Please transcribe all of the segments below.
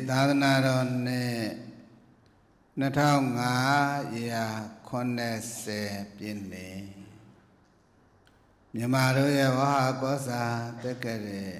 သာသနာတော်နှစ်2580ပြည့်နှစ်မြန်မာတို့ရဲ့ဝဟာကောစာတက်ကြတဲ့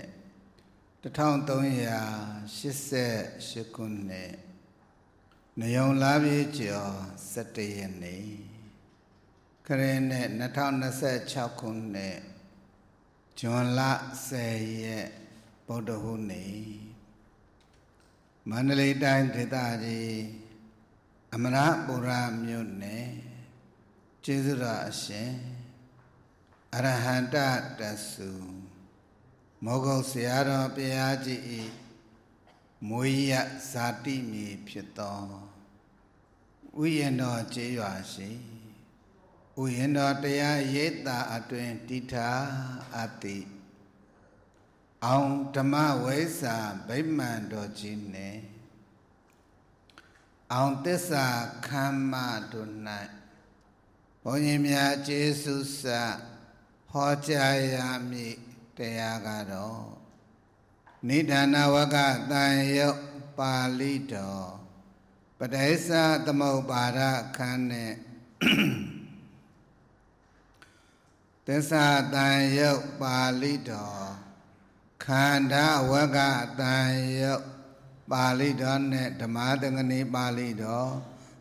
1388ခုနှစ်နယုံလာပြီကျော်17ရက်နေ့ခရစ်နှစ်2026ခုနှစ်ဇွန်လ10ရက်ဗုဒ္ဓဟူးနေ့မန္တလေးတိုင်းဒေသကြီးအမရပူရမြို့နယ်ကျေးဇူးတော်အရှင်အရဟန္တတဆုမောဂုတ်ဆရာတော်ဘုရားကြီး၏မွေးရဇာတိမြေဖြစ်သောဥယျာဉ်တော်ကျေးရွာရှိဥယျာဉ်တော်တရားရိပ်သာအတွင်တည်ထားအပ်သည်အောင်ဓမ္မဝိဇ္ဇာဗိမာန်တော်ကြီးနှင့်အောင်သစ္စာခမ်းမတို့၌ဘုန်းကြီးများကျေးဇူးစဟောကြားရမည်တရားကတော့နိဒာနဝကတန်ယုတ်ပါဠိတော်ပဋိစ္စသမုပ္ပါဒခန်းနဲ့သစ္စာတန်ယုတ်ပါဠိတော်ခန္ဓာဝကတန်ယုတ်ပါဠိတော်နဲ့ဓမ္မသင်္ကနီပါဠိတော်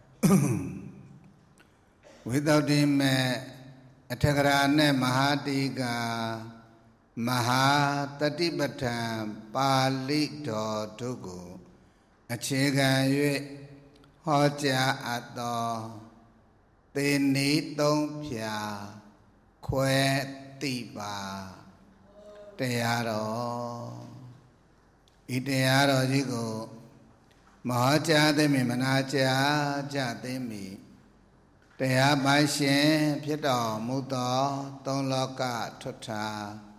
ဝိသုဒ္ဓိမေအထကရာနဲ့မဟာတိကာမဟာတတိပဋ္ဌာန်ပါဠိတော်တို့ကိုအခြေခံ၍ဟောကြားအပ်သောသေနီသုံးဖြာခွဲတိပါတရားတော်ဤတရားတော်ကြီးကိုမဟောကြားသိမ့်မနာကြားကြသိမ့်တရားပိုင်ရှင်ဖြစ်တော်မူသောသုံးလောကထွဋ္ဌာ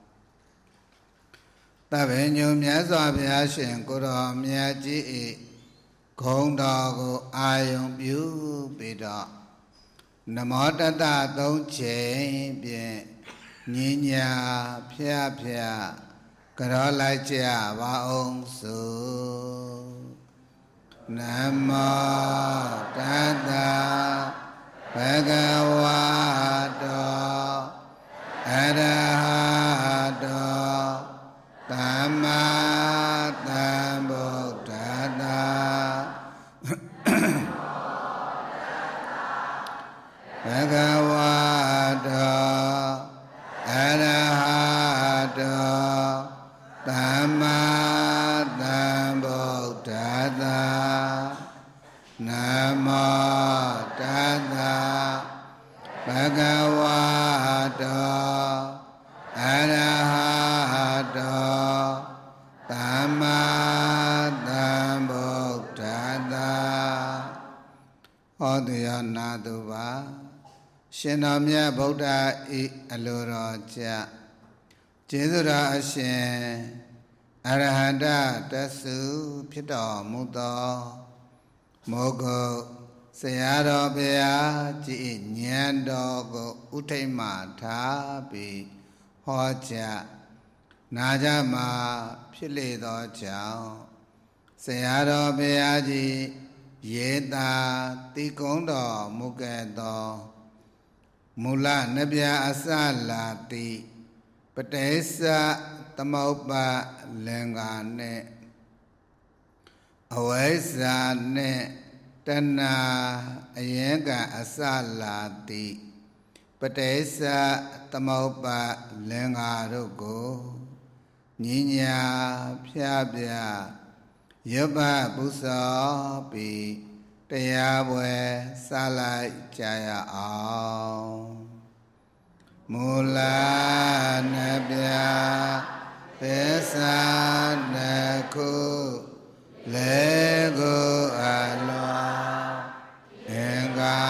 သဗ္ဗညုမြတ်စွာဘုရားရှင်ကိုယ်တော်မြတ်ကြီး၏ဂုဏ်တော်ကိုအာယုံပြုပြီးတော့နမောတတသုံးချိန်ဖြင့်ညီညာဖျားဖျားကြောလိုက်ကြပါအောင်စို့နမောတတဘဂဝတောအရဟတောသမ္မာသမ္ဗုဒ္ဓတ္တဘဂဝတောအရဟတောသမ္မာသမ္ဗုဒ္ဓတ္တနမောတတ္တဘဂဝတောအရဟတောသမ္မာသမ္ဗုဒ္ဓတ္တဟောတရားနာသူပါရှင်တော်မြတ်ဗုဒ္ဓဤအလိုတော်ကြကျေးဇူးတော်အရှင်အရဟတတဆုဖြစ်တော်မူသောမောဂုတ်ဆရာတော်ဘုရားကြီးဉာဏ်တော်ကိုဥထိတ်မှထားပြီးဟောကြားနာကြမှာဖြစ်လေသောကြောင့်ဆရာတော်ဘုရားကြီးရေသာတိကုံးတော်မူခဲ့သောမူလနဗျာအစလာတိပဋိစ္စသမုပ္ပါလင်္ကာနဲ့အဝိဇ္ဇာနဲ့တဏှာအယံကအစလာတိပဋိစ္စသမုပ္ပါလင်္ကာတို့ကိုညီညာဖြားပြရုပ်ပပုစောပြီးတရားပွဲစလိုက်ကြရအောင်မူလနဗျာသစ္စာနှစ်ခုလေကိုအလောအင်္ဂါ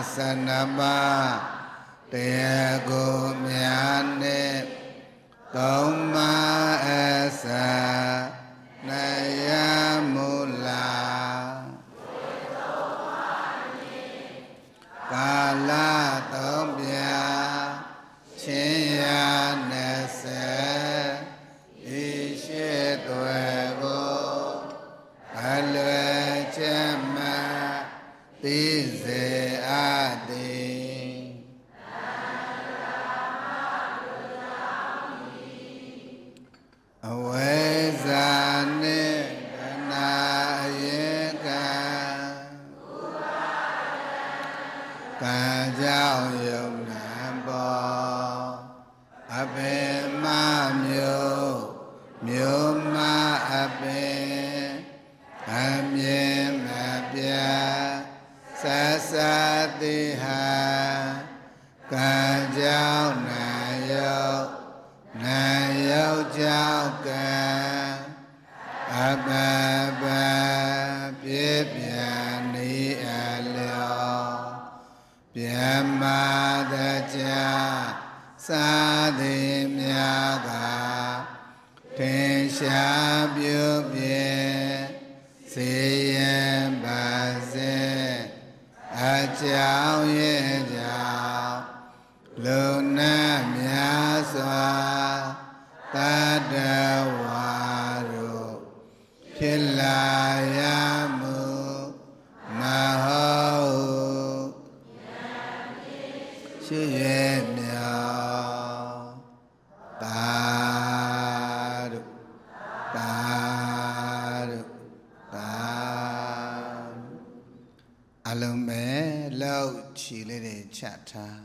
12ပါးတရားကိုများနဲ့သုံးပါးအစနယမူလာကာလသုံးပြချင်းရ20ဤရှိသွေကိုအစေယံပါစေအကြောင်းရဲ့ကြောင့်လူနာများစွာတတဝါတို့ဖြစ်လာရမှုမဟုတ်ရှိရဲ့မြော်တာတို့တာတို့တာအလုံးပဲလောက်ချီလေးတွေချထား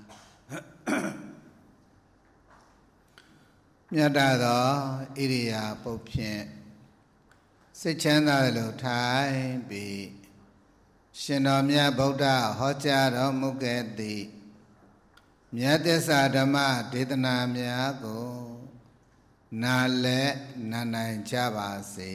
မြတ်တာသောဣရိယာပုတ်ဖြင့်စိတ်ချမ်းသာလို့ထိုင်ပြီးရှင်တော်မြတ်ဗုဒ္ဓဟောကြားတော်မူခဲ့သည့်မြတ်သစ္စာဓမ္မဒေသနာများကိုနားလည်းနားနိုင်ကြပါစေ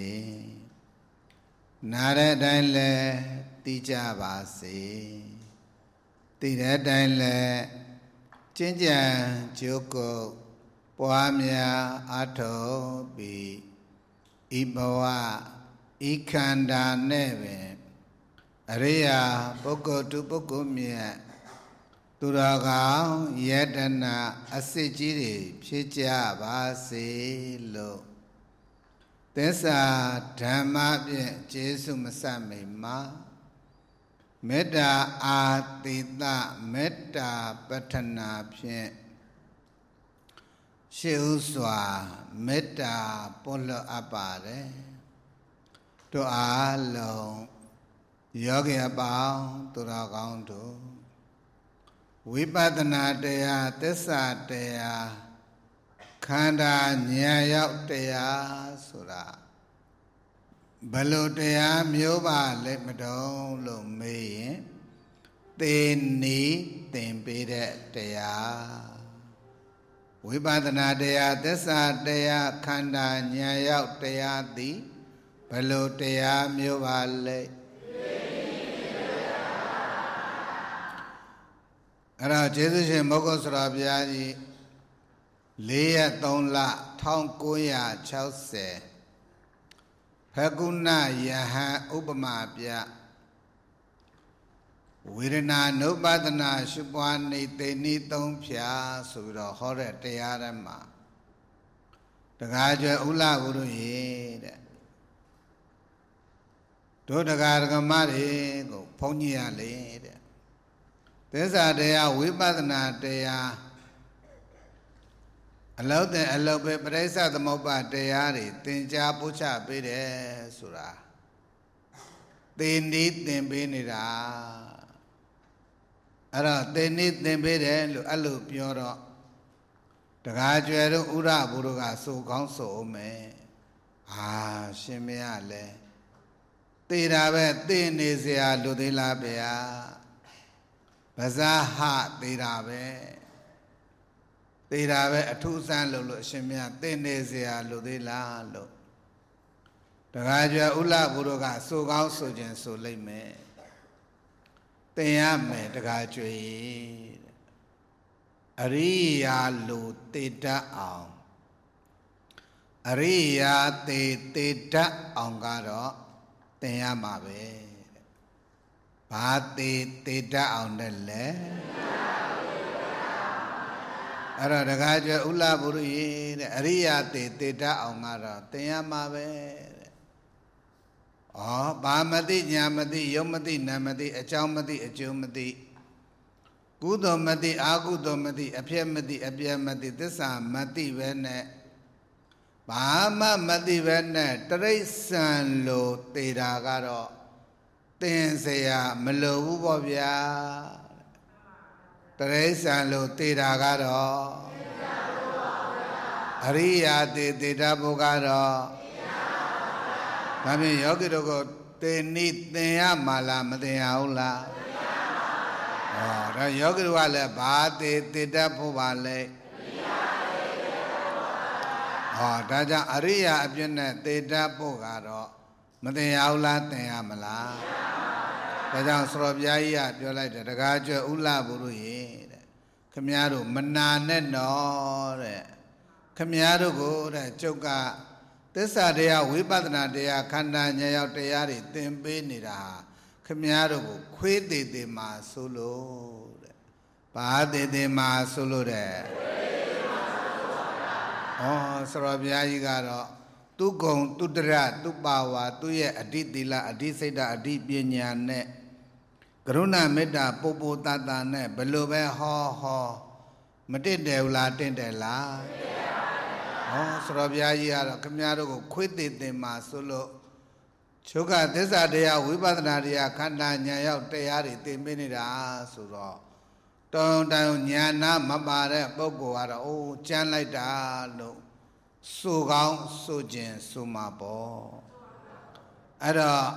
နားတဲ့အတိုင်းလည်းသိကြပါစေသိတဲ့အတိုင်းလည်းကျင့်ကြံကြိုးကုပ်ပွားများအားထုတ်ပြီးဤဘဝဤခန္ဓာနဲ့ပင်အရိယာပုဂ္ဂိုလ်သူပုဂ္ဂိုလ်မြတ်သူတော်ကောင်းယတနာအစစ်ကြီးတွေဖြစ်ကြပါစေလို့သစ္စာဓမ္မဖြင့်ကျေးဇူးမဆမိန်မှာမေတ္တာအာတိတမေတ္တာပဋ္ဌနာဖြင့်ရှေးဥစွာမေတ္တာပို့လွှတ်အပ်ပါတယ်တို့အားလုံးယောဂီအပေါင်းသူတော်ကောင်းတို့ဝိပဿနာတရားသစ္စာတရားခန္ဓာဉာဏ်ရောက်တရားဆိုတာဘယ်လိုတရားမျိုးပါလဲမတော်လို့မေးရင်သေနီးသင်ပေးတဲ့တရားဝိပဿနာတရားသစ္စာတရားခန္ဓာဉာဏ်ရောက်တရားသည်ဘယ်လိုတရားမျိုးပါလဲအဲ့တော့ကျေးဇူးရှင်မောဂ္ဂဆရာဘုရားကြီး4ရက်3လ1960ဖကုဏယဟန်ဥပမာပြဝေဒနာနုပါဒနာရှုပွားနေသိနိသုံးဖြာဆိုပြီးတော့ဟောတဲ့တရားဓမ္မတကားကျွဲဥလဘုရုရေတဲ့တို့တကားဒကမတွေကိုဘုန်းကြီးရလေတဲ့သစ္စာတရားဝိပဿနာတရားအလောက်တဲ့အလောက်ပဲပရိစ္ဆသမုပ္ပါတရားတွေသင်ကြားပို့ချပေးတယ်ဆိုတာသင်နည်းသင်ပေးနေတာအဲ့တော့သင်နည်းသင်ပေးတယ်လို့အဲ့လိုပြောတော့တကားကျွယ်တို့ဥရဘုရုကဆိုကောင်းဆိုအောင်မယ်ရှင်မရလဲသိတာပဲသိနေเสียလူသေးလားဗျာပါဇာဟသိတာပဲသိတာပဲအထူးဆန်းလို့အရှင်မြတ်သိနေเสียလူသေးလားလို့တကားကျွယ်ဥလဘုရုကဆိုကောင်းဆိုခြင်းဆိုလိမ့်မယ်သင်ရမယ်တကားကျွယ်အရိယာလူတေတတ်အောင်အရိယာတေတတ်အောင်ကတော့သင်ရမှာပဲဘာတေတတ်အောင်နဲ့လဲအဲ့တော့တကားကျွယ်ဥလဘုရုရေတဲ့အရိယာတေတတ်အောင်ကတော့သင်ရမှာပဲဘာမသိညာမသိယုံမသိနာမသိအကြောင်းမသိအကျိုးမသိကုသိုလ်မသိအကုသိုလ်မသိအဖြစ်မသိအပြည့်မသိသစ္စာမသိပဲနဲ့ဘာမှမသိပဲနဲ့တရိစ္ဆာန်လိုသေတာကတော့သင်เสียမလိုဘူးပေါ့ဗျာတရိစ္ဆာန်လိုသေတာကတော့အရိယာသေတတ်ဖို့ကတော့ဒါဖြင့်ယောဂီတို့ကိုသင်နည်းသင်ရမှာလားမသင်ရဘူးလားဒါယောဂီတို့ကလည်းဘာသေတတ်ဖို့ပါလဲဒါကြောင့်အရိယာအပြည့်နဲ့သေတတ်ဖို့ကတော့မသင်ရဘူးလားသင်ရမလားဒါကြောင့်ဆရာဘုရားကြီးကပြောလိုက်တယ်တကားကျွဲဥလဘုရုရေတဲ့ခမည်းတော်မနာနဲ့နော်တဲ့ခမည်းတော်ကိုတဲ့ကျုပ်က Tessa dea Vipadana dea Kanda Nyao Teari Tempenira Kamiaro Quidi de Ma Solo Pade de Ma Solo de Oh Sarabia Yigaro Tukong Tudra Tupawa Tuye Aditila Adiseda Adipia Ne Karuna Meda Popo Tata Ne Belobe Ho Matidela Tendela Oh Sarabia Yigaro Kamiaro Quidi de Ma Solo Choka Tessa dea Vipadana dea Kanda Nyao Teari Tempenira Suro Don't Yana Mabare Bogoara oh Chan like that no so gone so jen so mabo Ada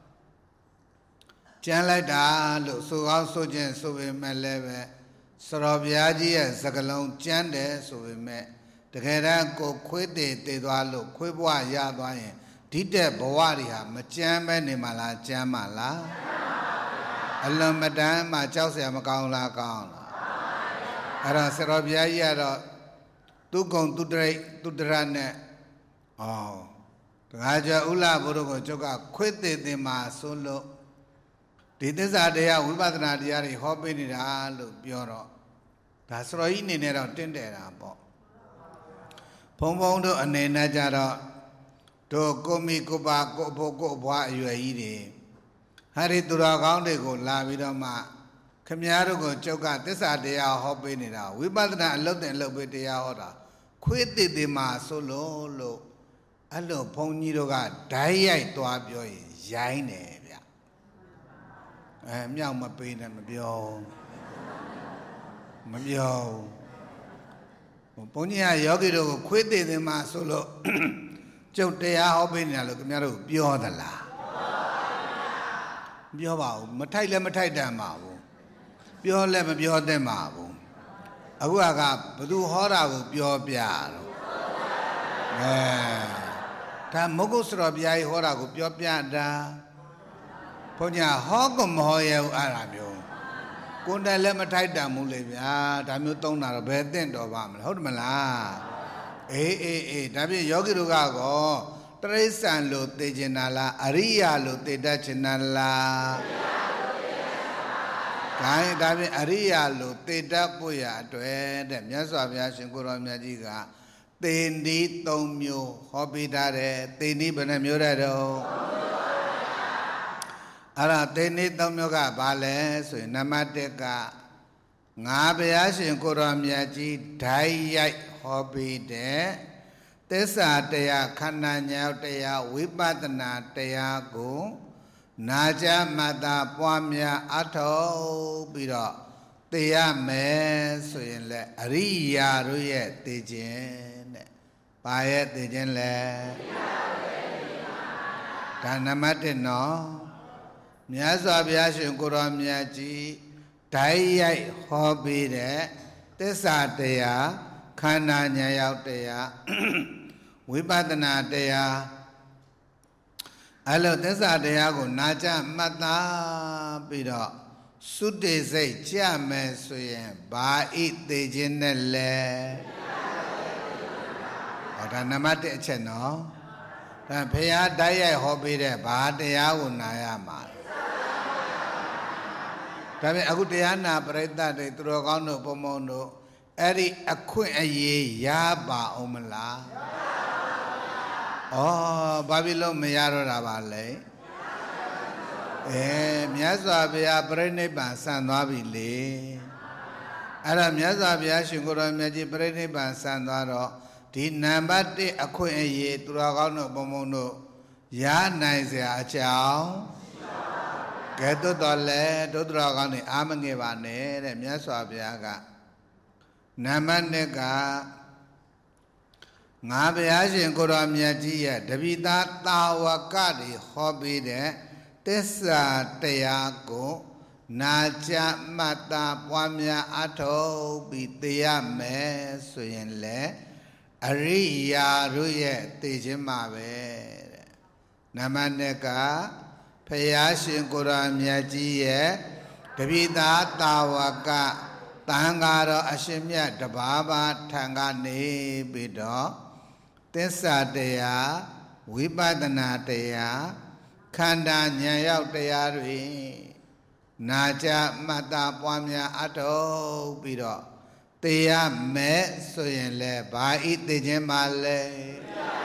Chan like that look so gone so jen so we met leve Sarabiaji and Sakalon Chande so we met the Kera go quit it they do look Quibwa Yadwayan Dide Boaria Machambe Nimala Jamala Alum Madame, my Chelsea, I'm a gown like on. I don't say, Robia, yet to go to the run. Oh, the Raja Ula Burugo Joga quit the ma solo. Did this idea we bad an idea, hopping in the bureau. That's right in it out in there. Pomondo and Najara to go me go back, go, what you are eating. Hari Duragande go Lavidama Kamiaro go Choka, this idea hopping it out. We bad not love and love with the order. Quit the ma solo low. Allo Poniroga, die to up your Jaine. Meow my pain and Mabio. Ponia Yogi quit the ma solo. Choke they are hopping and look Mero, pure the la. Bio Matai Damabo. Bio Lemon Bio Demabo. Aguaga, Badu Hora, Bio Piano. Tam Mogosrobia Hora, Bio Pianda. Ponya Hogum Hoya Arabio. Kunda Lematai Damulevia, Damutona, Bedent of Am, Hodmala. W Yogi Rugago. Tresan lo te jenala, aria lo te da jenala. Kai dabi aria lo te da puya tue de myaswa bya shin ko ro mya ji ga tendi 3 မျိုးဟောပေးထားတယ်tendi ဘယ်နှမျိုးတဲ့တော့အဲ့ဒါtendi 3 မျိုးကဘာလဲဆိုရင်နံပါတ်1ကငါဘုရားရှင်ကိုရောမြတ်ကြီးဓာတ်ရိုက်ဟောပေးတဲ့Tessa Tea Kananya Tea Vipadana Tea Go Naja Mata Pamia Ato Biro Tea Me Soyele Aria Ruye Tijin Payet Tijin Le Tanamate no Miasa Biashin Kuromiaji Tayai Hobby Tessa Tea Kananya Tea Vipadana Tea Allo Tessa Tea go Naja Mata Biro Sudde say Chame Suyen Ba it the Jinele Otanamate Cheno Paya Daya Hobby de Ba Tea Unayama Tabe Agutiana Preta de Turogano Pomondo Eri acquit a ye yaba omala. Oh, Babylon Mayaro Ravale. Miazabia Breniban San Navile. Adam Yazabia Shingoro Maji Breniban San Naro. Did Nambati acquit a ye Turagano Pomono. Ya nice a chow. Get to Dole, Dodragani, Amangivane, and Miasabiaga. Namanega Nabiasin Koramyatia, Davida Tawakadi, Hobby de Tessa Teago, Naja Mata Pamia Ato, Bitia Me, Suyenle, Aria Ruye, Tijimave Namanega, Payasin Koramyatia, Davida Tawaka. Tangaro Ashimya Dababa Tangani Bido Tessa Dea, Vipadana Dea, Kanda Nyayao Dea, Naja Mata Pamya Ato Biro, Dea Me Soyenle, Bai Tejemale.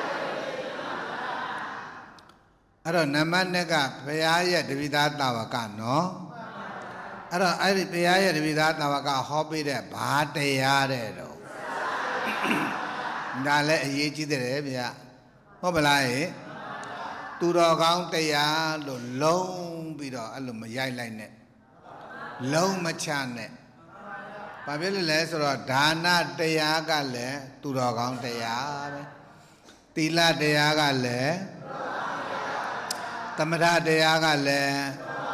I don't know, Namanega, Paya, the Vidata Vacano. I don't I Paya, the Vidata Vaca hobby there, but they are there. Dale Yechi the Rebia. Hobelai to the account they are long bidder, Alumay line. Long machane. Pabili less or Dana de Agale to the account they are. Tila de Agale. Tamara de Agale,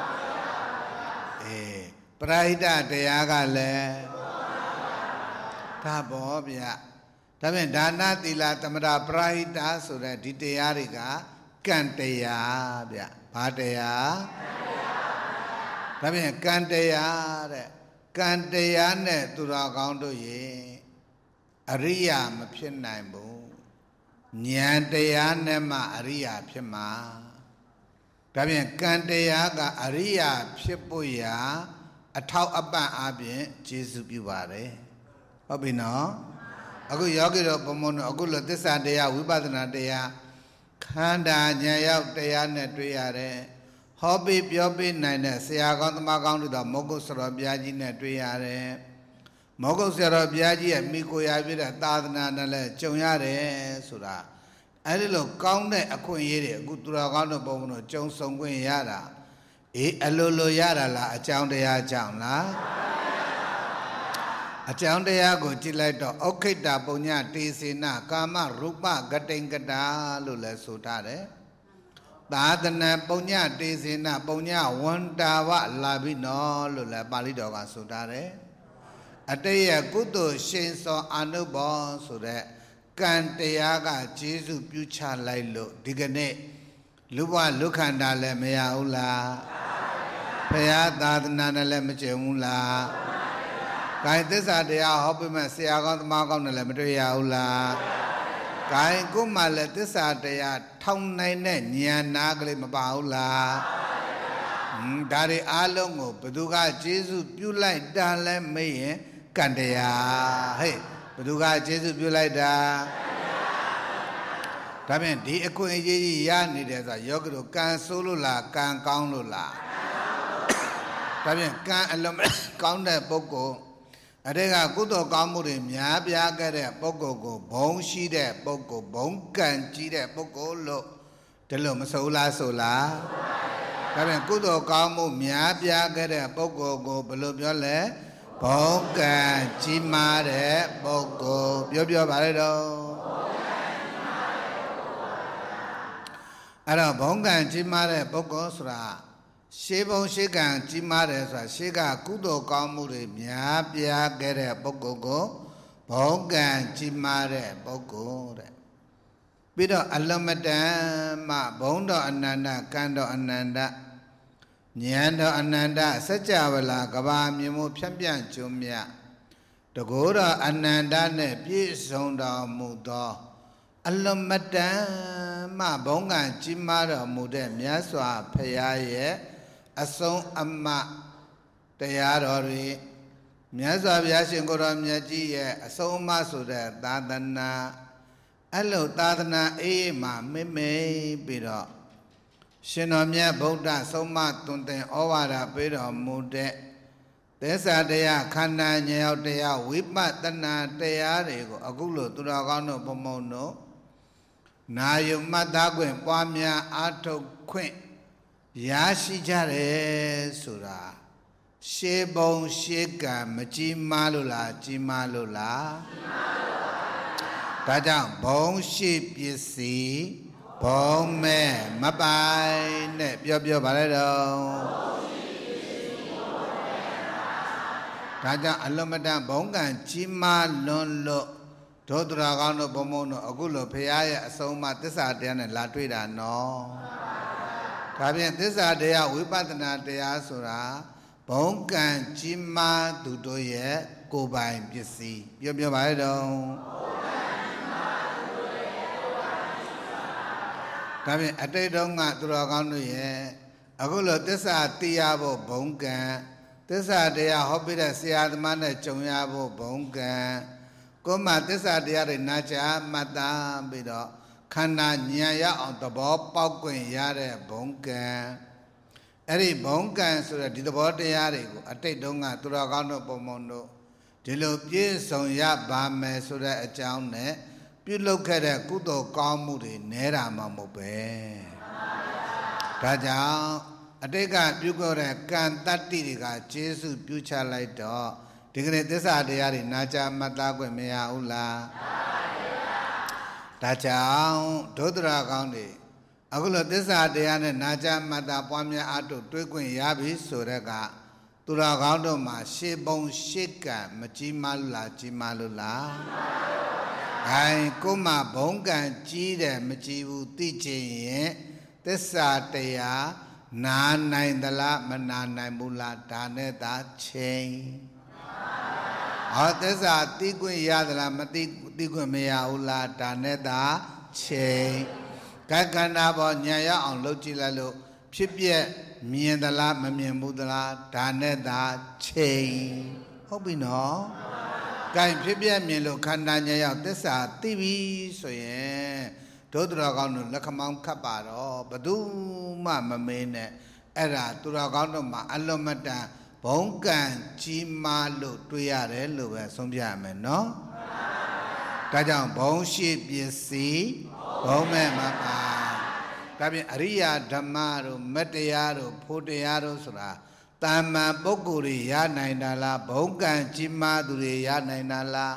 Praida de Agale, Tabobia, Tamen Dana Tila Tamara Praida, so that Diteariga, Cantea, Patea, Tamen Cantea, Canteane to the account of ye, Aria Mapinambo, Nyanteanema Aria Pima. Tabian Kanteyaga Aria Pipoya, a tau aban abin, Jesus Bivare. Obino, Agu Yagiro Pomono, Agula Desadea, Wibadana dea, Kanda Nyayao dea netriare, Hobby Biobi Nine, Seagon Magon to the Mogos Robiaji netriare, Mogos Robiaji and Miko Yavida Tadana Nale, Chonyare, Sura. I look count a queen, good Dragano Bono, Johnson Queen Yara, Alolo Yara, a town de Ajana, a town de Ago, Tilato, Okita, Bonia, Tisina, Kama, Rupa, Gatengada, Lula Sutare, Badana, Bonia, Tisina, Bonia, one Dava, Labino, Lula Balidoga Sutare, a day a good shins or Anubo, so that. Canteaga, Jesus, Pucha Lilo, Digane, Luba Lucanda Lemeaula, Payada Nana Lemechemula, Kaitesa de Hopima Siagon Margon Lemetriaula, Kai Guma Letesa de Town Nine, Nagli Mabaula, Dari Alongo, Paduga, Jesus, Pulai Dale May, Cantea, hey. Paduga Jesus Bulida Tamen, the Equity Yan is a Yogro can solula, can countula. Tamen can alum count a poco. Adega Gudo Gamuri, Miabia get a poco go, bone she there, poco, bone can cheat a poco lo. Telum sola sola. Tamen Gudo Gamu, Miabia get a poco go below your leg. Bonga Chimare Bogo Biobio Barredo Ara Bonga Chimare Bogo Sra Shebon Shigan Chimare Shiga Kudo Kamuri Miabia Gere Bogo Bonga Chimare Bogo Bido Alamada Ma Bondo Ananda Kando Ananda Nyando Ananda Sajavala Gaba Mimu Champion Jumia Dogora Ananda Ne Pisonda Mudo Alumada Ma Bonga Chimara Mude Miaswa Payaye Asong Amma Tayarori Miaswa Yashingora Miaji Asong Masuda Dadana Allo Dadana Ema Mime Biro Shinomia Buddha Soma Tunte Ovara Pido Mude Tesa Dea Kanda Nyao Dea Wipa Tana Dea Rego Agulo Turagano Pomono Nayu Matagwen Pamia Ato Queen Yashi Jare Sura Shebon Sheka Majimalula Jimalula Tajang Bon Ship Yesi Bong me mabai ne bio balado. Taja alomada bongan chima lonlo. Todragano bomono agulo payaya asoma tisa deane latwida no. Tabian tisa dea wipadana dea sura. Bongan chima dudoye kubai bisi. Bio balado. ဒါဖြင့်အတိတ်တုန်းကသူတော်ကောင်းတို့ရဲ့အခုလိုသစ္စာသိရဖို့ဘုံကံသစ္စာတရားဟောပြတဲ့ဆရာသမားနဲ့ကြုံရဖို့ဘုံကံကိုယ်မှသစ္စာတရားတွေနာကြားမှတ်သားပြီးတော့ခန္ဓာဉာဏ်ရအောင်သဘောပေါက်ခွင့်ရတဲ့ဘုံကံအဲ့ဒီဘုံကံဆိုတဲ့ဒီသဘောတရားတွေကိုအတိတ်တုန်းကသူတော်ကောင်းတို့ပုံမုံတို့ဒီလိုပြည့်စုံရပါမယ်ဆိုတဲ့အကြောင်းနဲ့ပြုလုပ်ခဲ့တဲ့ကုသိုလ်ကောင်းမှုတွေနဲတာမှမဟုတ်ပဲဒါကြောင့်အတိတ်ကပြုခဲ့တဲ့ကံတတ္တိတွေကကျေးဇူးပြုချလိုက်တော့ဒီကနေ့သစ္စာတရားတွေနာကြားမှတ်သားခွင့်မရဘူးလားဒါကြောင့်ဒုဒ္ဒရာကောင်းတွေအခုလိုသစ္စာတရားနဲ့နာကြားမှတ်သားပွားများအားထုတ်တွေးခွင့်ရပြီဆိုတဲ့ကသူတော်ကောင်းတို့မှာရှေးပုံရှေးကံမကြီးမားလို့လားကြီးမားလို့လားဟိုင်ကိုမှဘုံကံကြီးတယ်မကြီးဘူးသိချင်ရင်သစ္စာတရားနာနိုင်သလားမနာနိုင်ဘူးလားဒါနဲ့သာချိန်ဟောသစ္စာသိခွင့်ရသလားမသိခွင့်မရဘူးလားဒါနဲ့သာချိန်ကခန္ဓာပေါ်ဉာဏ်ရအောင်လုပ်ကြည့်လိုက်လို့ဖြစ်ပြက်မြင်သလားမမြင်ဘူးသလားဒါနဲ့သာချိန်ဟုတ်ပြီနော်ကဲဖြစ်ပြက်မြင်လို့ခန္ဓာဉာဏ်ရောက်သစ္စာသိပြီဆိုရင်ဒုဒ္ဒရာကောင်းတို့လက်ခမောင်းခတ်ပါတော့ဘသူမှမမင်းနဲ့အဲ့ဒါသူတော်ကောင်းတို့မှာအလွန်မတန်ဘုံကံကြီးမားလို့တွေ့ရတယ်လို့ပဲဆုံးဖြတ်ရမယ်နော်ဒါကြောင့်ဘုံရှိပစ္စည်းဘုံမဲ့မပါဒါပြင်အရိယာဓမ္မတို့မတ္တရားတို့ဖို့တရားတို့ဆိုတာတာမန်ပုဂ္ဂိုလ်တွေရနိုင်တာလားဘုံကံကြီးမားသူတွေရနိုင်တာလား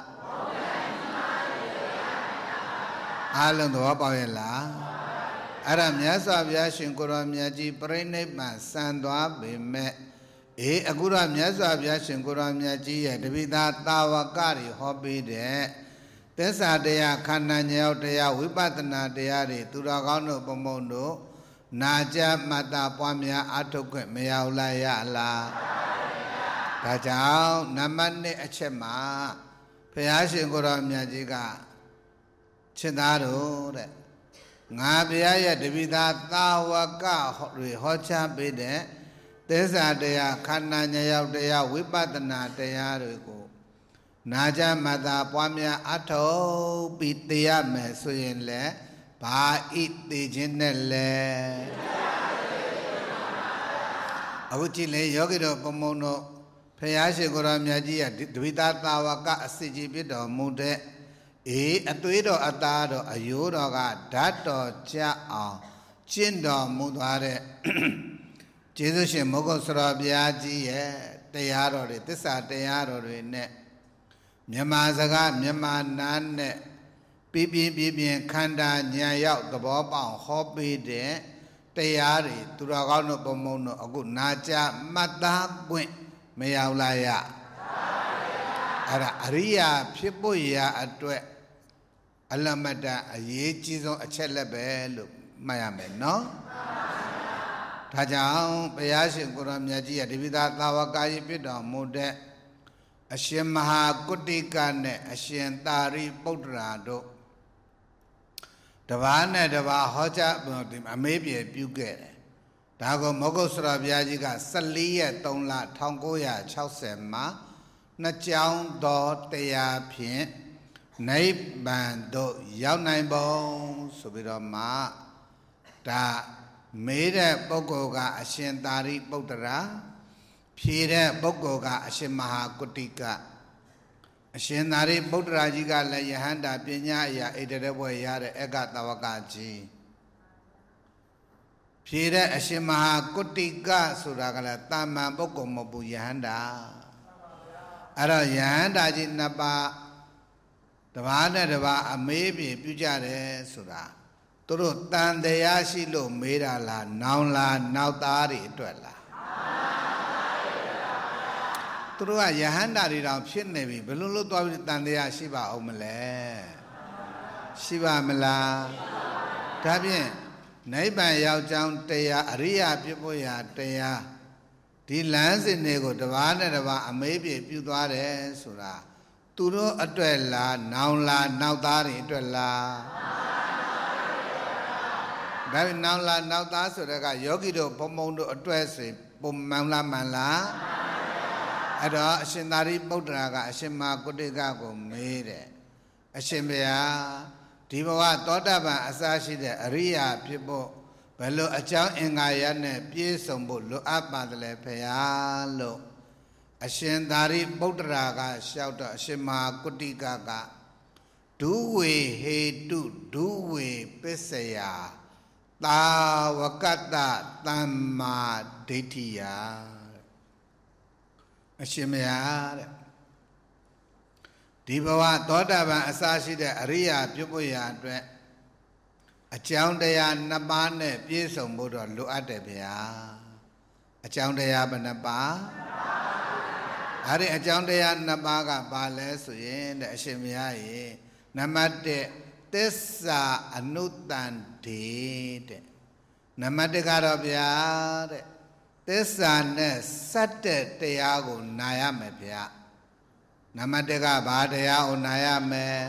အားလုံးသဘောပေါက်ရဲ့လားအဲ့ဒါမြတ်စွာဘုရားရှင်ကိုရောမြတ်ကြီးပြိဋိဘံစံသွားပေမဲ့အခုတော့မြတ်စွာဘုရားရှင်ကိုရောမြတ်ကြီးရဲ့တပိသာတာဝကတွေဟောပေးတဲ့သစ္စာတရားခန္ဓာဉာဏ်တရားဝိပဿနာတရားတွေသူတော်ကောင်းတို့ပုံပုံတို့နာကြားမှတ်သားပွားများအထုတ်ခွင့်မရဘူးလားရလားဒါကြောင့်နံပါတ်1အချက်မှာဘုရားရှင်ကိုရောမြတ်ကြီးကချစ်သားတို့တဲ့ငါဘုရားရဲ့တပိသာသာဝကတွေဟောကြားပေးတဲ့သစ္စာတရားခန္ဓာဉာဏ်တရားဝိပဿနာတရားတွေကိုနာကြားမှတ်သားပွားများအထုတ်ပြီးသိရမယ်ဆိုရင်လည်းဘာဣသိခြင်းနဲ့လဲအခုကြည့်လေယောဂီတို့ပုံပုံတို့ဘုရားရှင်ကိုရောမြတ်ကြီးရဲ့တပိသာသာဝကအစစ်ကြီးဖြစ်တော်မူတဲ့အသွေးတော်အသားတော်အယိုးတော်ကဓာတ်တော်ကြအောင်ကျင့်တော်မူသွားတဲ့ကျေးဇူးရှင်မောဂုတ်ဆရာဘုရားကြီးရဲ့တရားတော်တွေသစ္စာတရားတော်တွေနဲ့မြန်မာစကားမြန်မာနာနဲ့ပြပြခန္ဓာဉာဏ်ရောက်သဘောပေါက်ဟောပေးတဲ့တရားတွေသူတော်ကောင်းတို့ပုံမုံတို့အခုနာကြားမှတ်သားခွင့်မရဘူးလားရအဲ့ဒါအရိယာဖြစ်ဖို့ရအတွက်အလမတအရေးကြီးဆုံးအချက်လက်ပဲလို့မှတ်ရမယ်နော်ဒါကြောင့်ဘုရားရှင်ကိုရောမြတ်ကြီးရဲ့တပိသာသာဝကကြီးဖြစ်တော်မူတဲ့အရှင်မဟာကုတ္တိကနဲ့အရှင်သာရိပုတ္တရာတို့တပါးနဲ့တပါးဟောကြားအမေးပြေပြုခဲ့တယ်ဒါကိုမောဂုတ်ဆရာဘုရားကြီးက14ရက်3လ1960မှာနှစ်ကြောင်းတော်တရားဖြင့်နိဗ္ဗာန်သို့ရောက်နိုင်ပုံဆိုပြီးတော့မှဒါမေးတဲ့ပုဂ္ဂိုလ်ကအရှင်သာရိပုတ္တရာဖြေတဲ့ပုဂ္ဂိုလ်ကအရှင်မဟာကုတ္တိကအရှင်သာရိပုတ္တရာကြီးကလည်းယဟန္တာပညာအရာဣတရဘွယ်ရတဲ့ဧကသဝကကြီးဖြေတဲ့အရှင်မဟာကုတ္တိကဆိုတာကလည်းတာမန်ပုဂ္ဂိုလ်မဟုတ်ဘူးယဟန္တာအဲ့တော့ယဟန္တာကြီးနှစ်ပါးတပါးနဲ့တပါးအမေးပြေပြုကြတယ်ဆိုတာသူတို့တန်တရားရှိလို့မေးတာလားနောင်လားနောက်သားတွေအတွက်လားသူတို့ကယဟန္တာတွေတောင်ဖြစ်နေပြီဘယ်လိုလုပ်သွားပြီးတန်တရားရှိပါအောင်မလဲရှိပါမလားဒါဖြင့်နိဗ္ဗာန်ရောက်ကြောင်းတရားအရိယာဖြစ်ဖို့ရာတရားဒီလမ်းစဉ်တွေကိုတပါးနဲ့တပါးအမေးပြေပြုသွားတယ်ဆိုတာသူတို့အတွက်လားနောင်လားနောက်သားတွေအတွက်လားဒါပေမဲ့နောက်သားဆိုတဲ့ကယောဂီတို့ဘုံဘုံတို့အတွက်ဆိုပုံမှန်လားမှန်လားအဲ့တော့အရှင်သာရိပုတ္တရာကအရှင်မဟာကုဋ္ဌကကိုမေးတယ်အရှင်ဘုရားဒီဘဝသောတာပန်အစရှိတဲ့အရိယာဖြစ်ဖို့ဘယ်လိုအကြောင်းအင်္ဂါရနဲ့ပြည့်စုံဖို့လိုအပ်ပါသလဲဖေဟာလို့အရှင်သာရိပုတ္တရာကလျှောက်တော့အရှင်မဟာကုဋ္ဌကကဒုဝေဟေတုဒုဝေပစ္စယသာဝကတ္တသမ္မာဒိဋ္ဌိယအရှင်မယားတဲ့ဒီဘဝသောတာပန်အစရှိတဲ့အရိယာပြုဖို့ရာအတွက်အကြောင်းတရားနှစ်ပါးနဲ့ပြည့်စုံဖို့တော့လိုအပ်တယ်ဗျာအကြောင်းတရားဘယ်နှပါးအဲ့ဒီအကြောင်းတရားနှစ်ပါးကဘာလဲဆိုရင်တဲ့အရှင်မယားရေနံပါတ်1သစ္စာအနုတ္တန်ဒေတဲ့နံပါတ်1ကတော့ဗျာတဲ့သစ္စာနဲ့စက်တဲ့တရားကိုနာရမယ်ဗျာနံပါတ်1ကဘာတရားကိုနာရမယ်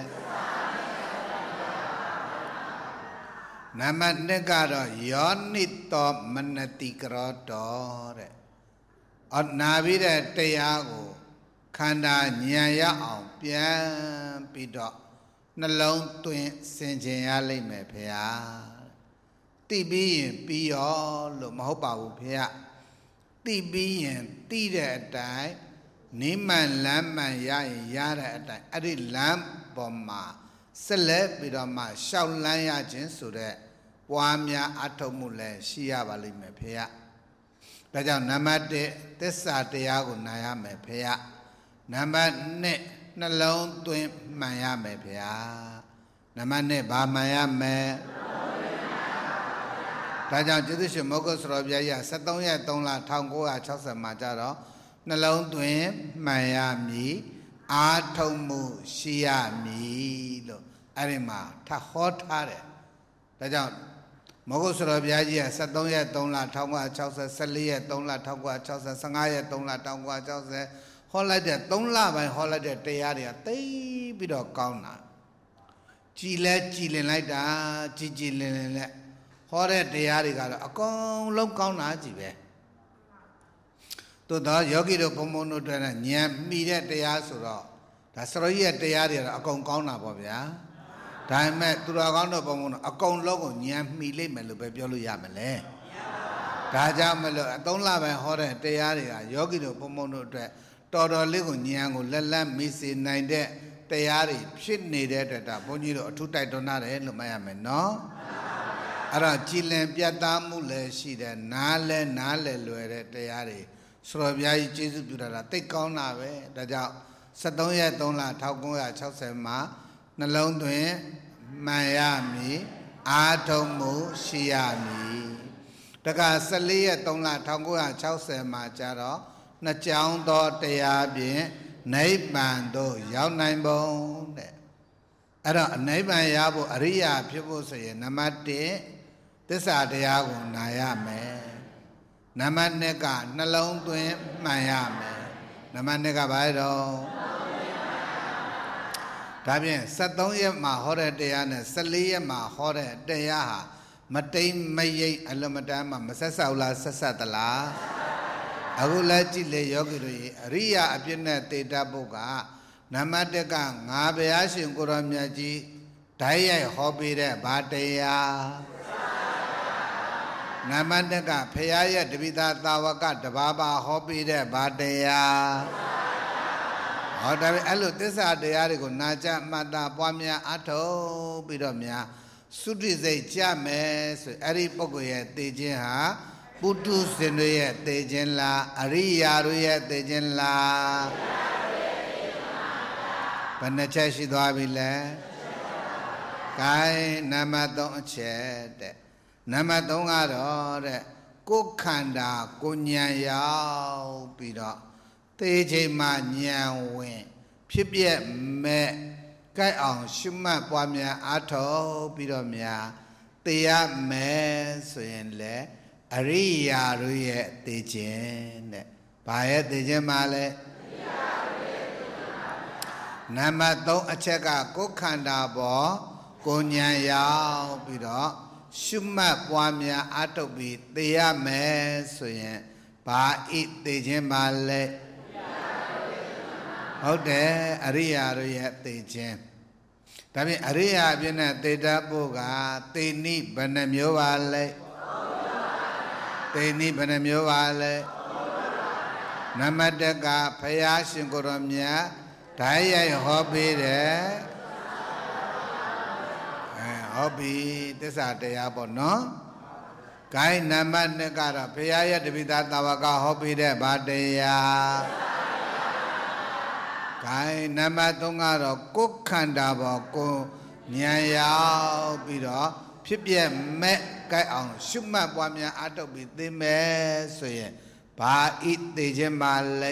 နံပါတ်2ကတော့ယောနိတောမနတိကရောတောတဲ့နာပြီးတဲ့တရားကိုခန္ဓာဉာဏ်ရအောင်ပြန်ပြီးတော့နှလုံးသွင်းဆင်ခြင်ရလိမ့်မယ်ဖေဟာသိပြီးရင်ပြီးရောလို့မဟုတ်ပါဘူးဖေဟာသိပြီးရင်သိတဲ့အတိုင်းနိမန်လမ်းမှန်ရရင်ရတဲ့အတိုင်းအဲ့ဒီလမ်းပေါ်မှာဆက်လက်ပြီးတော့မှရှောက်လန်းရခြင်းဆိုတဲ့ပွားများအထောက်မှုလည်းရှိရပါလိမ့်မယ်ဖေဟာဒါကြောင့်နံပါတ်1သစ္စာတရားကိုနာရမယ်ဖေဟာနံပါတ်2နှလုံးသွင်းမှန်ရမယ်ဗျာနံပါတ်2ဘာမှန်ရမယ်ဒါကြောင့်ကျေးဇူးရှင်မောဂုတ်စရောဘုရားကြီး73ရက်3လ1960မှာကြတော့နှလုံးသွင်းမှန်ရမည်အာထုံမှုရှိရမည်လို့အဲ့ဒီမှာထဟောထားတယ်ဒါကြောင့်မောဂုတ်စရောဘုရားကြီး73ရက်3လ1960 14ရက်3လ1960 15ရက်3လ1960ဟောလိုက်တဲ့3လပိုင်းဟောလိုက်တဲ့တရားတွေကသိပြီးတော့ကောင်းတာကြည်လဲကြည်လင်လိုက်တာကြည်ကြည်လင်လင်နဲ့ဟောတဲ့တရားတွေကတော့အကုန်လုံးကောင်းတာကြည်ပဲသို့တော့ယောဂီတို့ဘုံဘုံတို့တွေ့တဲ့ဉာဏ်မှီတဲ့တရားဆိုတော့ဒါစရောကြီးရဲ့တရားတွေကတော့အကုန်ကောင်းတာပေါ့ဗျာဒါပေမဲ့သူတော်ကောင်းတို့ဘုံဘုံတို့အကုန်လုံးကိုဉာဏ်မှီလိမ့်မယ်လို့ပဲပြောလို့ရမလဲဒါကြောင့်မလို့3လပိုင်းဟောတဲ့တရားတွေကယောဂီတို့ဘုံဘုံတို့အတွက်တော်တော်လေးကိုဉာဏ်ကိုလက်လက်မိစေနိုင်တဲ့တရားတွေဖြစ်နေတဲ့အတွက်ဒါဘုန်းကြီးတို့အထူးတိုက်တွန်းရတယ်လို့မှတ်ရမယ်နော်အဲ့တော့ကြည်လင်ပြတ်သားမှုလည်းရှိတယ်နားလဲလွယ်တဲ့တရားတွေဆိုတော့ဘုရားကြီးကျေးဇူးပြုတာတိတ်ကောင်းတာပဲဒါကြောင့်73ရက်3လ1960မှာနှလုံးသွင်းမှန်ရမည်အာထုံမှုရှိရမည်တခါ14ရက်3လ1960မှာကြတော့နှစ်ကြောင်းသောတရားဖြင့်နိဗ္ဗာန်သို့ရောက်နိုင်ပုံတဲ့အဲ့တော့နိဗ္ဗာန်ရဖို့အရိယာဖြစ်ဖို့ဆိုရင်နံပါတ်1သစ္စာတရားကိုနာရမယ်နံပါတ်2ကနှလုံးသွင်းမှန်ရမယ်နံပါတ်2ကဘာလဲတော့ဒါဖြင့်73ရက်မှာဟောတဲ့တရားနဲ့14ရက်မှာဟောတဲ့တရားဟာမတိမ်မရိပ်အလွန်မတန်းမှမဆက်ဆောက်လားဆက်ဆက်သလားအခုလက်ကြည့်လေယောဂီတို့ရေအရိယာအပြည့်နဲ့တေတပုတ်ကနံပါတ်1ကငါဘုရားရှင်ကိုရောမြတ်ကြီးဓာတ်ရိုက်ဟောပေးတဲ့ဘာတရားနံပါတ်2ကဖရာရဲ့တပိသသာဝကတဘာဘာဟောပေးတဲ့ဘာတရားဟောဒါပဲအဲ့လိုသစ္စာတရားတွေကိုနာကြမှတ်တာပွားများအထောက်ပြီးတော့များသုတိစိတ်ကြမယ်ဆိုအဲ့ဒီပုဂ္ဂိုလ်ရဲ့သိခြင်းဟာပုထုဇဉ်တို့ရဲ့သိခြင်းလားအရိယာတို့ရဲ့သိခြင်းလားဘယ်နှချက်ရှိသွားပြီလဲဂိုင်းနံပါတ်3အချက်တဲ့နံပါတ်3ကတော့တဲ့ကိုယ်ခန္ဓာကိုဉာဏ်ရောက်ပြီးတော့သေချိန်မှာဉာဏ်ဝင်ဖြစ်ပြက်မဲ့ကြိုက်အောင်ရှုမှတ်ပွားများအားထုတ်ပြီးတော့များသိရမယ်ဆိုရင်လေအရိယာတို့ရဲ့သိခြင်းတဲ့ဘာရဲ့သိခြင်းမှာလဲနံပါတ်3အချက်ကကိုယ်ခန္ဓာပေါ်ကိုဉာဏ်ရောက်ပြီးတော့ရှုမှတ်ပွားများအားထုတ်ပြီးသိရမယ်ဆိုရင်ဘာဤသိခြင်းပါလဲဟုတ်တယ်အရိယာတို့ရဲ့သိခြင်းဒါဖြင့်အရိယာအဖြစ်နဲ့သိတတ်ဖို့ကသိနည်းဘယ်နှမျိုးပါလဲသိနည်းဘယ်နှမျိုးပါလဲနံပါတ်1ကဘုရားရှင်ကိုယ်တော်မြတ်ဓာတ်ရိုက်ဟောပေးတယ်ဟောပြီသစ္စာတရားပေါ့နော်ဂိုင်းနံပါတ်2ကတော့ဘုရားရဲ့တပိသားသာဝကဟောပေးတဲ့ဗာတရားဂိုင်းနံပါတ်3ကတော့ကိုယ်ခန္ဓာပေါ်ကိုဉာဏ်ရောက်ပြီးတော့ဖြစ်ပြမဲ့ကြိုက်အောင်ရှုမှတ်ပွားများအားထုတ်ပြီးသိမယ်ဆိုရင်ဘာဤသိခြင်းပါလဲ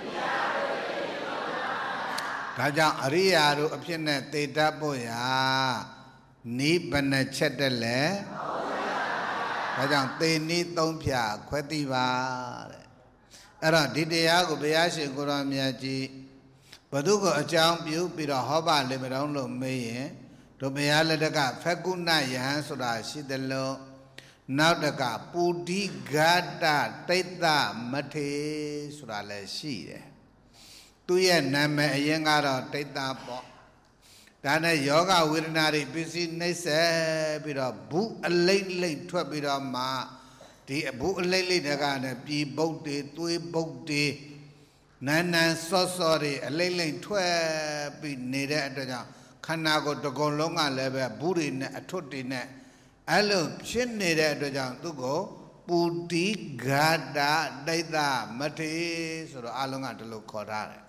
ဒါကြောင့်အရိယာတို့အဖြစ်နဲ့သိတတ်ဖို့ရာနိဗ္ဗာန်ချက်တက်လဲဒါကြောင့်သေနည်း3ဖြာခွဲသိပါတဲ့အဲ့တော့ဒီတရားကိုဘုရားရှင်ကိုယ်တော်မြတ်ကြီးဘု து ကိုအကြောင်းပြုပြီးတော့ဟောပါလိမ့်မတော်လို့မေးရင်တို့ဘုရားလက်ထက်ကဖက္ကုဏယဟန်ဆိုတာရှိတယ်လို့နောက်တကပုတိဂတတိတ်သမထေဆိုတာလည်းရှိတယ်သူရဲ့နာမည်အရင်ကတော့တိတ်တာပေါ့ဒါနဲ့ယောဂဝေဒနာတွေပစ္စည်းနှိမ့်ဆက်ပြီးတော့ဘူးအလိမ့်လိမ့်ထွက်ပြီးတော့မှဒီဘူးအလိမ့်လိမ့်တကနဲ့ပြည်ပုတ်တွေသွေးပုတ်တွေနန်းနန်းစော့စော့တွေအလိမ့်လိမ့်ထွက်ပြီးနေတဲ့အတွက်ကြောင့်ခန္ဓာကိုယ်တစ်ကုံလုံးကလည်းပဲဘူးတွေနဲ့အထွတ်တွေနဲ့အဲ့လိုဖြစ်နေတဲ့အတွက်ကြောင့်သူကိုပုတိဂတဒိဋ္ဌမထေဆိုတော့အလုံးကဒီလိုခေါ်ထားတယ်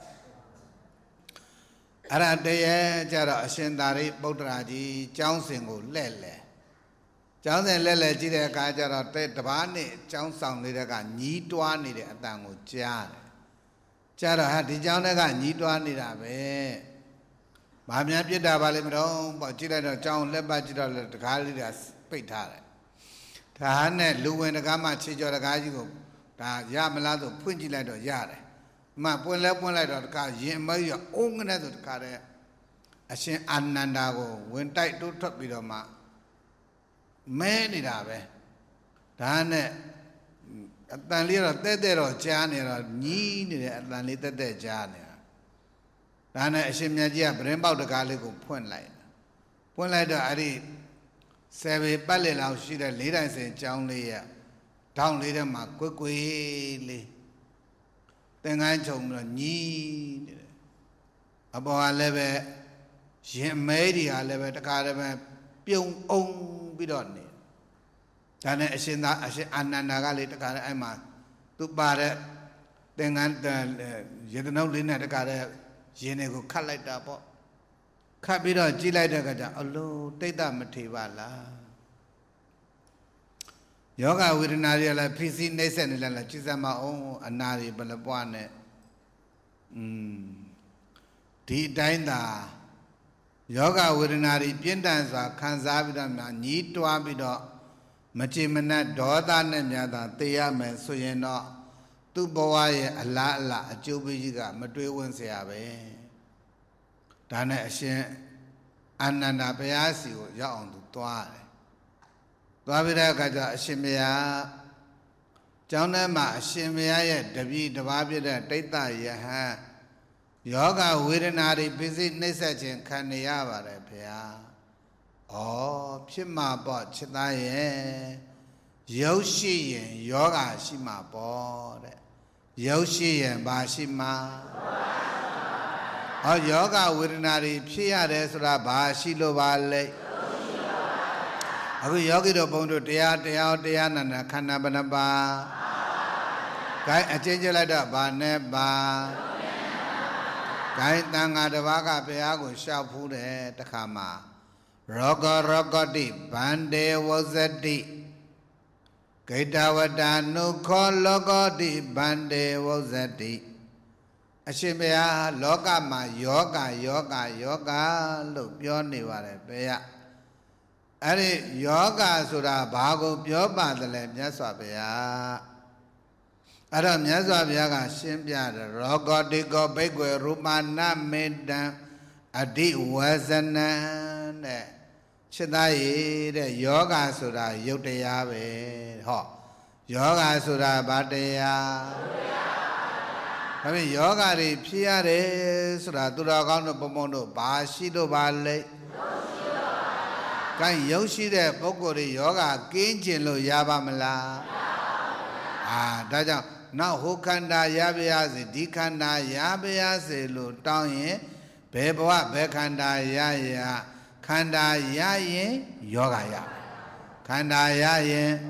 အဲ့ဒါတည်းကြတော့အရှင်သာရိပုတ္တရာကြီးကျောင်းစဉ်ကိုလှည့်လဲကျောင်းစဉ်လှည့်လဲကြည့်တဲ့အခါကျတော့တပားနဲ့ကျောင်းဆောင်လေးကညီးတွားနေတဲ့အတန်ကိုကြားတယ်ကြားတော့ဟာဒီကျောင်းတွေကညီးတွားနေတာပဲဘာများပြစ်တာပါလိမ့်မတော့ပေါ့ကြည့်လိုက်တော့ကျောင်းလက်ပတ်ကြည့်တော့တကားလေးတွေပိတ်ထားတယ်ဒါနဲ့လူဝင်တကားမှခြေကျော်တကားကြီးကိုဒါရမလားဆိုဖွင့်ကြည့်လိုက်တော့ရတယ်မှပွင့်လဲပွင့်လိုက်တော့တကားရင်မကြီးအုံးကနေဆိုတကားတဲ့အရှင်အာနန္ဒာကိုဝင်တိုက်တိုးထွက်ပြီးတော့မှမဲနေတာပဲဒါနဲ့အတန်လေးတော့တဲ့တဲ့တော့ကြားနေတော့ညီးနေတယ်အတန်လေးတဲ့တဲ့ကြားနေတာဒါနဲ့အရှင်မြတ်ကြီးကဗရင်ပေါက်တကားလေးကိုဖွင့်လိုက်တော့အဲ့ဒီဆယ်ပေပတ်လေလောက်ရှိတဲ့လေးတိုင်စင်ကျောင်းလေးရထောင်းလေးထဲမှာကွယ်လေးသင်္ကန်းခြုံပြီးတော့ညီးနေတယ်အပေါ်ကလည်းပဲရင်မဲတွေကလည်းပဲတခါတည်းပဲပြုံအောင်ပြီးတော့နေဒါနဲ့အရှင်အာနန္ဒာကလေးတခါတည်းအဲ့မှာသူပါတဲ့သင်္ကန်းရေတနုတ်လေးနဲ့တခါတည်းရင်တွေကိုခတ်လိုက်တာပေါ့ခတ်ပြီးတော့ကြည့်လိုက်တဲ့အခါကျအလိုတိတ်တမထေပါလားယောဂဝေဒနာတွေလည်းဖိစီးနှိမ့်ဆက်နေလားကြည်စမ်းမအောင်အနာတွေဘယ်လိုပွားနဲ့ဒီအတိုင်းသာယောဂဝေဒနာတွေပြင်းထန်စွာခံစားပြီးတော့ညီးတွားပြီးတော့မချေမနက်ဒေါသနဲ့များသာသိရမယ်ဆိုရင်တော့သူ့ဘဝရဲ့အလားအလာအကျိုးပေးကြီးကမတွေးဝန်းเสียပဲဒါနဲ့အရှင်အာနန္ဒာဘုရားစီကိုရောက်အောင်သူသွားတယ်သွားပြီးတဲ့အခါကျအရှင်ဘုရားကျောင်းထဲမှာအရှင်ဘုရားရဲ့တပည့်တစ်ပါးဖြစ်တဲ့တိတ္တယဟန်ယောဂဝေဒနာတွေပစ္စည်းနှိမ့်ဆက်ခြင်းခံနေရပါတယ်ဘုရားဩဖြစ်မှာပေါ့ချစ်သားရဲ့ရုပ်ရှိရင်ယောဂရှိမှာပေါ့တဲ့ရုပ်ရှိရင်ဘာရှိမှာဟောယောဂဝေဒနာတွေဖြစ်ရတယ်ဆိုတာဘာရှိလို့ပါလဲအခုယောဂီတို့ဘုန်းတို့တရားနာနာခန္ဓာဘယ်နှပါဂိုင်းအချင်းချင်းလိုက်တော့ဘာနဲ့ပါဂိုင်းတန်ဃာတစ်ပါးကဘုရားကိုလျှောက်ဖူးတယ်တခါမှာရောဂတိဗန္ဒေဝဇတိဂိတဝတ္တနုခောလောကတိဗန္ဒေဝဇတိအရှင်ဘုရားလောကမှာယောဂလို့ပြောနေပါတယ်ဘုရားအဲ့ဒီယောဂဆိုတာဘာကိုပြောပါတယ်လဲမြတ်စွာဘုရားအဲ့တော့မြတ်စွာဘုရားကရှင်းပြတယ်ရောဂတိကောဘိက္ခွေရူပနာမေတ္တံအဓိဝဇနံတဲ့ Chitaye de yoga sura yoteyabe ho yoga sura bateya I mean yoga ri phiare sura duragano pomondo bashido bale kan yoshi de pokori yoga kinjin lo yabamala da jaung now ho khanda yabeyase di khanda yabeyase lo taung yin be bwa be khanda ya Khanda yayin yoga ya. Khanda yayin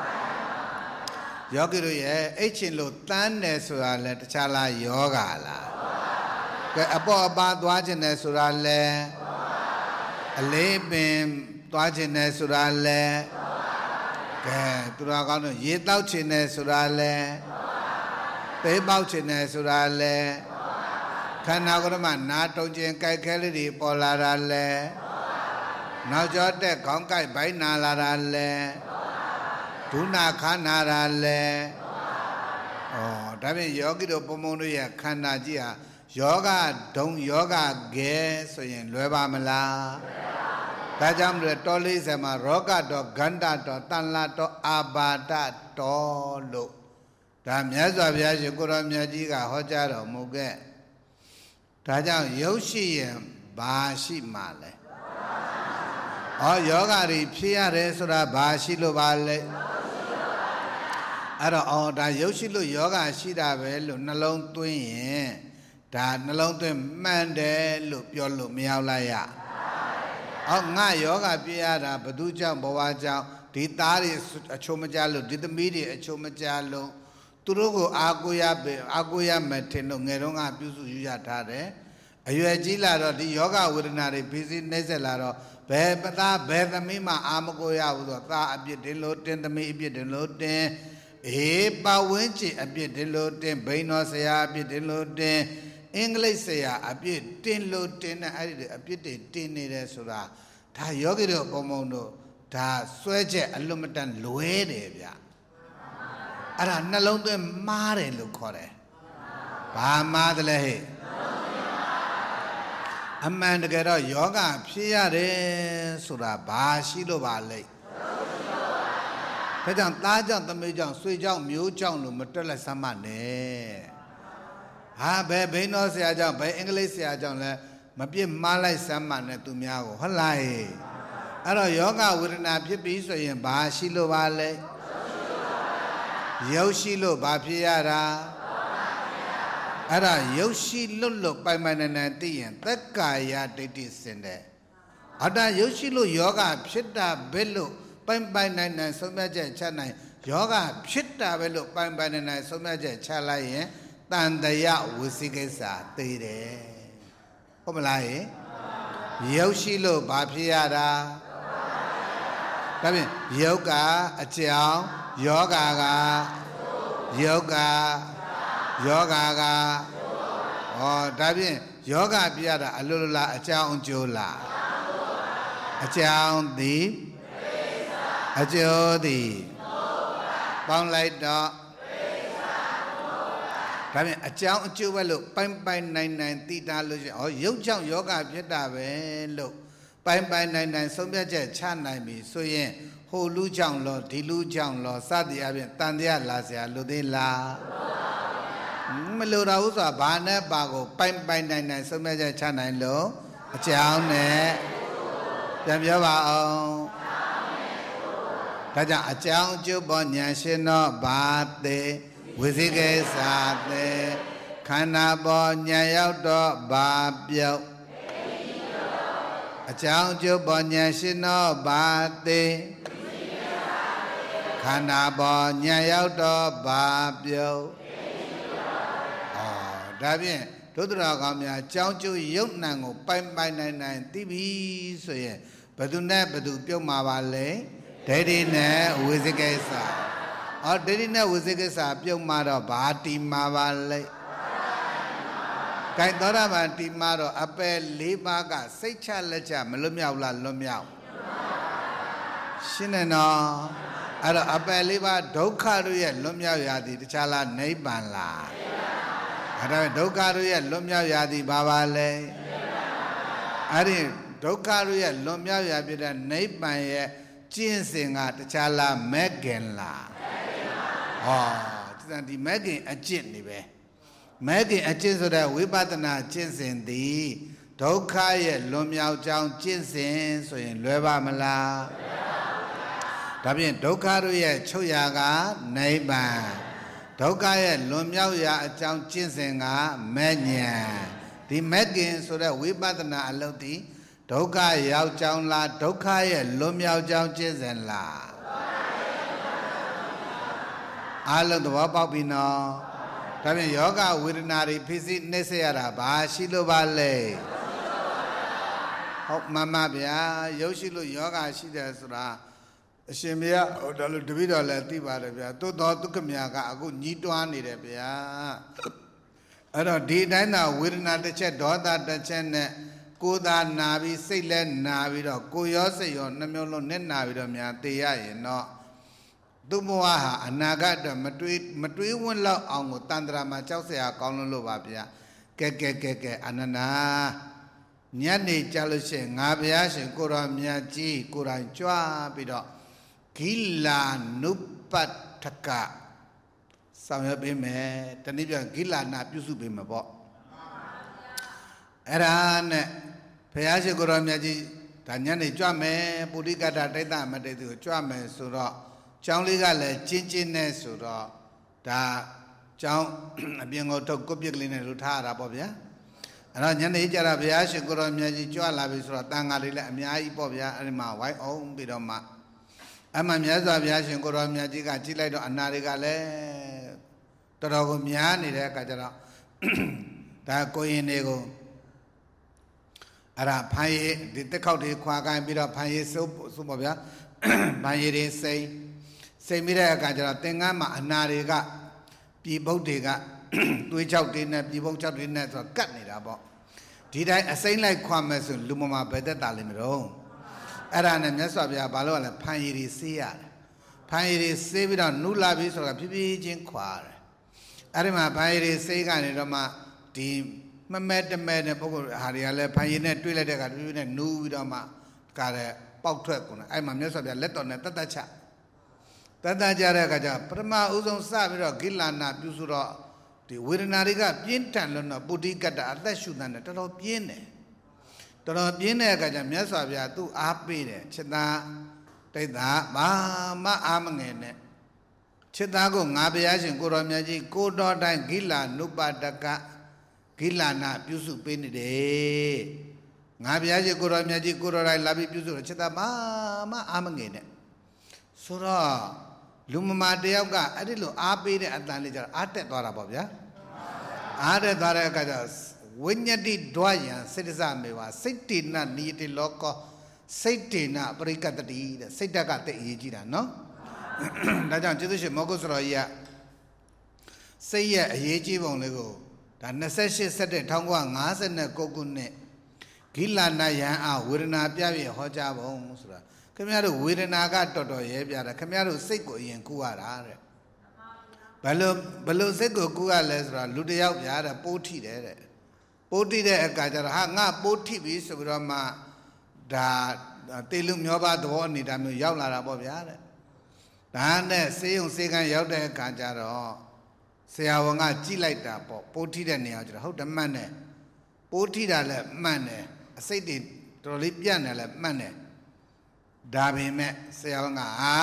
yogiru ye echin lo tane sura le tachala yoga la. Ke apo aba dwajine sura le alebin dwajine sura le ke turakano ye tauchine sura le te bauchine sura le khanda gorama na tongchin kai kheli ri polara le Now jote konkai baina larale Tuna khana rale Oh dabi yogi do pomondo ya khana ji ha yoga dong yoga ge so yin lwe ba mala Da jaung le to le se ma roga do ganda do tan la do abada do lo Da myat swa bya shi ko ro myat ji ka ho ja ro mu ge Da jaung yau shi yin ba shi ma le Oh yoga ri phiare sura bashi lo bale Aro oh da yoshi lo yoga shi da be lo nalong twin yin da nalong twin man de lo pyo lo myaw la ya Oh nga yoga phia da badu jaung bawa jaung di ta ri acho ma ja lo di thami ri acho ma ja lo tu ro ko akoya me thin lo ngel dong ka pyu su yu ya tha de ayue ji la ro di yoga vedana ri bisi naise la ro Be pata be thami ma amakoya hu so tha apit din lo tin thami apit din lo tin pa winchi apit din lo tin baino saya apit din lo tin English saya apit din lo tin na ari apit de tin ne de soda da yogi do pomong do da swwe chet alum matan lwe de bya ara nalong twin ma de lo khaw de ba ma de le he Aman de kero yoga phiyare sura bashi lo ba le Da jaung ta jaung thami jaung swai jaung myo jaung lo ma twet lai sama ne Ha be baino sia jaung be English sia jaung le ma pit ma lai sama ne tu mya ko hot lai Aro yoga vedana phit pi so yin ba shi lo ba le Yau shi lo ba phiyara Ara yoshi lulu pai manana tiyan takaya diti sende. Ada yoshi lu yoga pshita belu pai nana somyaja chanai yoga pshita belu pai nana somyaja chalaye tandaya usikesa tire. Komalaye yoshi lu bapiyara. Tapi yoga aciao yoga ga Oh dabi yoga piyara alula aciao jola aciao di aciao di Bang lai do Dabi aciao jola lo pai nai tita lo Oh yau jaung yoga piyata be lo pai nai somya che cha nai mi so yin ho lu jaung lo di lu jaung lo sa ti a pyin tan tia la sia lo de la Melo ra hu so ba ne ba ko pai nai somya che cha nai lo aciao ne Pyan pyo ba aung Da jaung aciao jo bo nyan shin no ba te Visikesa te Khana bo nyan yauk do ba pyauk Aciao jo bo nyan shin no ba te Khana bo nyan yauk do ba pyauk Da phyin Đốt raကောင်များကြောင်းကျိုးရုပ်နံကိုပိုင်နိုင်သိပြီဆိုရင်ဘယ်သူနဲ့ဘယ်သူပြုတ်မှာပါလဲဒိဋ္ဌိနဲ့ဝိသိကိစ္စဒိဋ္ဌိနဲ့ဝိသိကိစ္စပြုတ်မှာတော့ဘာတီမှာပါလဲကိုင်သောတာပန်တီမှာတော့အပယ်၄ပါးကစိတ်ချလက်ချမလွတ်မြောက်လားလွတ်မြောက်ရှင်းတယ်နော်အဲ့တော့အပယ်၄ပါးဒုက္ခတို့ရဲ့လွတ်မြောက်ရာသည်တခြားလားနိဗ္ဗာန်လားအဲ့ဒါဒုက္ခတို့ရဲ့လွတ်မြောက်ရာသည်ဘာပါလဲအဲ့ဒီဒဒုက္ခရဲ့လွန်မြောက်ရာဖြစ်တဲ့နိဗ္ဗာန်ရဲ့ကျင့်စဉ်ကတခြားလားမဲ့ခင်လားဟောဒီမဲ့ခင်အကျင့်နေပဲမဲ့ခင်အကျင့်ဆိုတဲ့ဝိပဿနာကျင့်စဉ်သည်ဒုက္ခရဲ့လွန်မြောက်ကြောင်းကျင့်စဉ်ဆိုရင်လွယ်ပါမလားဒါဖြင့်ဒုက္ခတို့ရဲ့ချုပ်ရာကနိဗ္ဗာန်ဒုက္ခရဲ့လွန်မြောက်ရာအကြောင်းကျင့်စဉ်ကမဲ့ညာဒီမဲ့ခင်ဆိုတဲ့ဝိပဿနာအလုပ်သည်ဒုက္ခရောက်ကြောင်းလားဒုက္ခရဲ့လွန်မြောက်ကြောင်းကျင့်စဉ်လားအားလုံးသဘောပေါက်ပြီနော်ဒါဖြင့်ယောဂဝေဒနာတွေဖြစ်စီနှိမ့်ဆက်ရတာဘာရှိလို့ပါလဲဟုတ်မှန်ပါဗျာရုပ်ရှိလို့ယောဂရှိတယ်ဆိုတာအရှင်မြတ်ဟိုဒါလို့တပည့်တော်လည်းသိပါတယ်ဗျာသို့တော်ဒုက္ခမြာကအခုညီးတွားနေတယ်ဗျာအဲ့တော့ဒီတိုင်းသာဝေဒနာတစ်ချက်ဒေါသတစ်ချက်နဲ့ကိုယ်သာနာပြီးစိတ်လည်းနာပြီးတော့ကိုယ်ရောစိတ်ရောနှမျိုးလုံးနဲ့နာပြီးတော့များသိရရင်တော့သူ့ဘဝဟာအနာဂတ်တော့မတွေးဝန်းလောက်အောင်ကိုတန်ត្រာမှာကြောက်เสียကောင်းလို့ပါဗျာကဲအနန္နာညနေကြလို့ရှိရင်ငါဘုရားရှင်ကိုတော်မြတ်ကြီးကိုယ်တိုင်ကြွားပြီးတော့ဂိလာနုပတ္ထကဆောင်ရွက်ပေးမယ်တနည်းပြောဂိလာနာပြုစုပေးမယ်ပေါ့အဲ့ဒါနဲ့ဘုရားရှိခိုးတော်မြတ်ကြီးဒါညနေကြွမယ်ပုရိကတ္တတိတ်တမတေသူကိုကြွမယ်ဆိုတော့ကျောင်းလေးကလည်းကျင်းနဲ့ဆိုတော့ဒါကျောင်းအပြင်ကိုထုတ်ကိုပြစ်ကလေးနဲ့လူထားရတာပေါ့ဗျာအဲ့တော့ညနေကျတော့ဘုရားရှိခိုးတော်မြတ်ကြီးကြွလာပြီဆိုတော့တန်ဃာတွေလည်းအများကြီးပေါ့ဗျာအဲ့ဒီမှာဝိုင်းအောင်ပြီးတော့မှအမှန်မြတ်စွာဘုရားရှင်ကိုတော်မြတ်ကြီးကကြည့်လိုက်တော့အနာတွေကလည်းတော်တော်ကိုများနေတဲ့အခါကျတော့ဒါကိုရင်တွေကိုအဲ့ဒါဖန်ရည်ဒီတက်ခောက်တွေခွာကိုင်းပြီးတော့ဖန်ရည်စုပ်ပေါ့ဗျာဖန်ရည်တွေစိမ့်ပြီးတဲ့အခါကျတော့သင်္ကန်းမှာအနာတွေကပြည်ပုတ်တွေကသွေးချောက်တွေနဲ့ပြည်ပုတ်ချောက်တွေနဲ့ဆိုတော့ကတ်နေတာပေါ့ဒီတိုင်းအစိမ့်လိုက်ခွာမယ်ဆိုလူမမာဘယ်သက်တာလိမ့်မလို့အဲ့ဒါနဲ့မြတ်စွာဘုရားဘာလို့လဲဖန်ရည်တွေဆေးရတယ်ဖန်ရည်တွေဆေးပြီးတော့နုလာပြီးဆိုတော့ဖြည်းဖြည်းချင်းခွာတယ်အဲ့ဒီမှာဖန်ရည်တွေဆေးကနေတော့မှဒီမမဲတမဲနဲ့ပုဂ္ဂိုလ်ဟာတွေကလည်းဖန်ရည်နဲ့တွေးလိုက်တဲ့အခါဖြည်းဖြည်းနဲ့နူးပြီးတော့မှကတဲ့ပေါက်ထွက်ကုန်တယ်အဲ့မှာမြတ်စွာဘုရားလက်တော်နဲ့တတ်ချကြတဲ့အခါကျပထမဦးဆုံးစပြီးတော့ဂိလာနာပြုစုတော့ဒီဝေဒနာတွေကပြင်းထန်လို့တော့ပုတိကတ္တအသက်ရှုတဲ့နဲ့တော်တော်ပြင်းတယ်အခါကျမြတ်စွာဘုရားသူ့အားပေးတယ်ချစ်သားတိတ်သားဘာမှအားမငယ်နဲ့ချစ်သားကိုငါဘုရားရှင်ကိုတော်မြတ်ကြီးကိုတော်တိုင်းဂိလာနုပတကဂိလာနာပြုစုပေးနေတယ်ငါဘုရားရှင်ကိုတော်မြတ်ကြီးကိုတော်တိုင်းလာပြီးပြုစုတော့ချစ်သားဘာမှအားမငယ်နဲ့ဆိုတော့လူမမာတယောက်ကအဲ့ဒီလိုအားပေးတဲ့အတန်လေးကျတော့အားတက်သွားတာပေါ့ဗျာအားတက်သွားတဲ့အခါကျဝိညတိဒွါယံစိတ္တစမေဝစိတ်တေနနိယတိလောကစိတ်တေနပရိကတတိတဲ့စိတ်တက်ကတိတ်အရေးကြီးတာနော်ဒါကြောင့်ကျေးဇူးရှင်မောဂုစရောကြီးကစိတ်ရဲ့အရေးကြီးပုံလေးကိုဒါ28 17 1959ခုနှစ်ဂိလာနာယံအဝေဒနာပြည့်ဟောကြားပုံဆိုတာခင်ဗျားတို့ဝေဒနာကတော်တော်ရဲပြတာခင်ဗျားတို့စိတ်ကိုအရင်ကူရတာတဲ့ဘယ်လိုစိတ်ကိုကူရလဲဆိုတာလူတယောက်ပြတဲ့ပိုးထိတယ်တဲ့ပိုးထိတဲ့အခါကျတော့ဟာငါပိုးထိပြီဆိုပြီးတော့မှဒါတေလူမျောပါသဘောအနေမျိုးရောက်လာတာပေါ့ဗျာတဲ့ဒါနဲ့စေယုံစေကံရောက်တဲ့အခါကျတော့ဆရာဝန်ကကြည့်လိုက်တာပေါ့ပိုးထိတဲ့နေရာကျတော့ဟုတ်တယ်မှန်တယ်ပိုးထိတာလည်းမှန်တယ်အစိတ်တွေတော်တော်လေးပြန့်တယ်လည်းမှန်တယ်ဒါပေမဲ့ဆရာဝန်က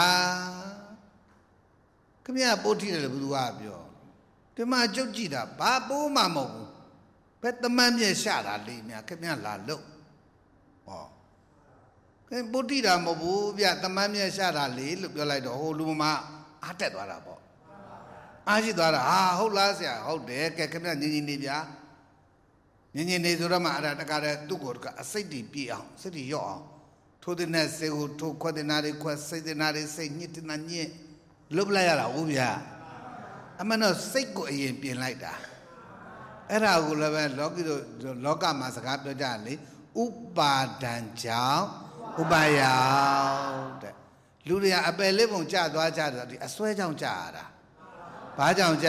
ခင်ဗျာပိုးထိတယ်လို့ဘယ်သူကပြောဒီမှာကြုတ်ကြည့်တာဘာပိုးမှမဟုတ်ဘူးဘယ်တမန်ပြည့်ရှာတာလေးများခင်ဗျာလာလို့ဟောခင်ပိုးထိတာမဟုတ်ဘူးဗျတမန်ပြည့်ရှာတာလေးလို့ပြောလိုက်တော့ဟိုလူမအားတက်သွားတာပေါ့အားရှိသွားတာဟုတ်လားဆရာဟုတ်တယ်ကဲခင်ဗျာညင်နေဗျာညင်နေဆိုတော့မှအဲ့ဒါတကားတဲ့သူ့ကိုအစိတ်တွေပြေအောင်စိတ်တွေရော့အောင်ထိုးတဲ့နဲ့စေကိုထိုးခွက်တဲ့နာတွေခွက်စိတ်တဲ့နာတွေစိတ်ညစ်တဲ့နာညစ်လုတ်လိုက်ရတာဟုတ်ဗျာအမှန်တော့စိတ်ကိုအရင်ပြင်လိုက်တာအဲ့ဒါကိုလည်းပဲလောကမှာစကားပြောကြလေဥပါဒံကြောင့်ဥပါယတဲ့လူတွေကအပယ်လေးပုံကြသွားကြတယ်ဒီအစွဲကြောင့်ကြရတာဘာကြောင့်ကြ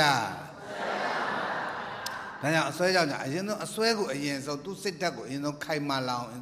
ဒါကြောင့်အစွဲကြောင့်ကြအရင်ဆုံးအစွဲကိုအရင်ဆုံးသူစိတ်ဓာတ်ကိုအရင်ဆုံးခိုင်မာလောင်အရင်ဆုံး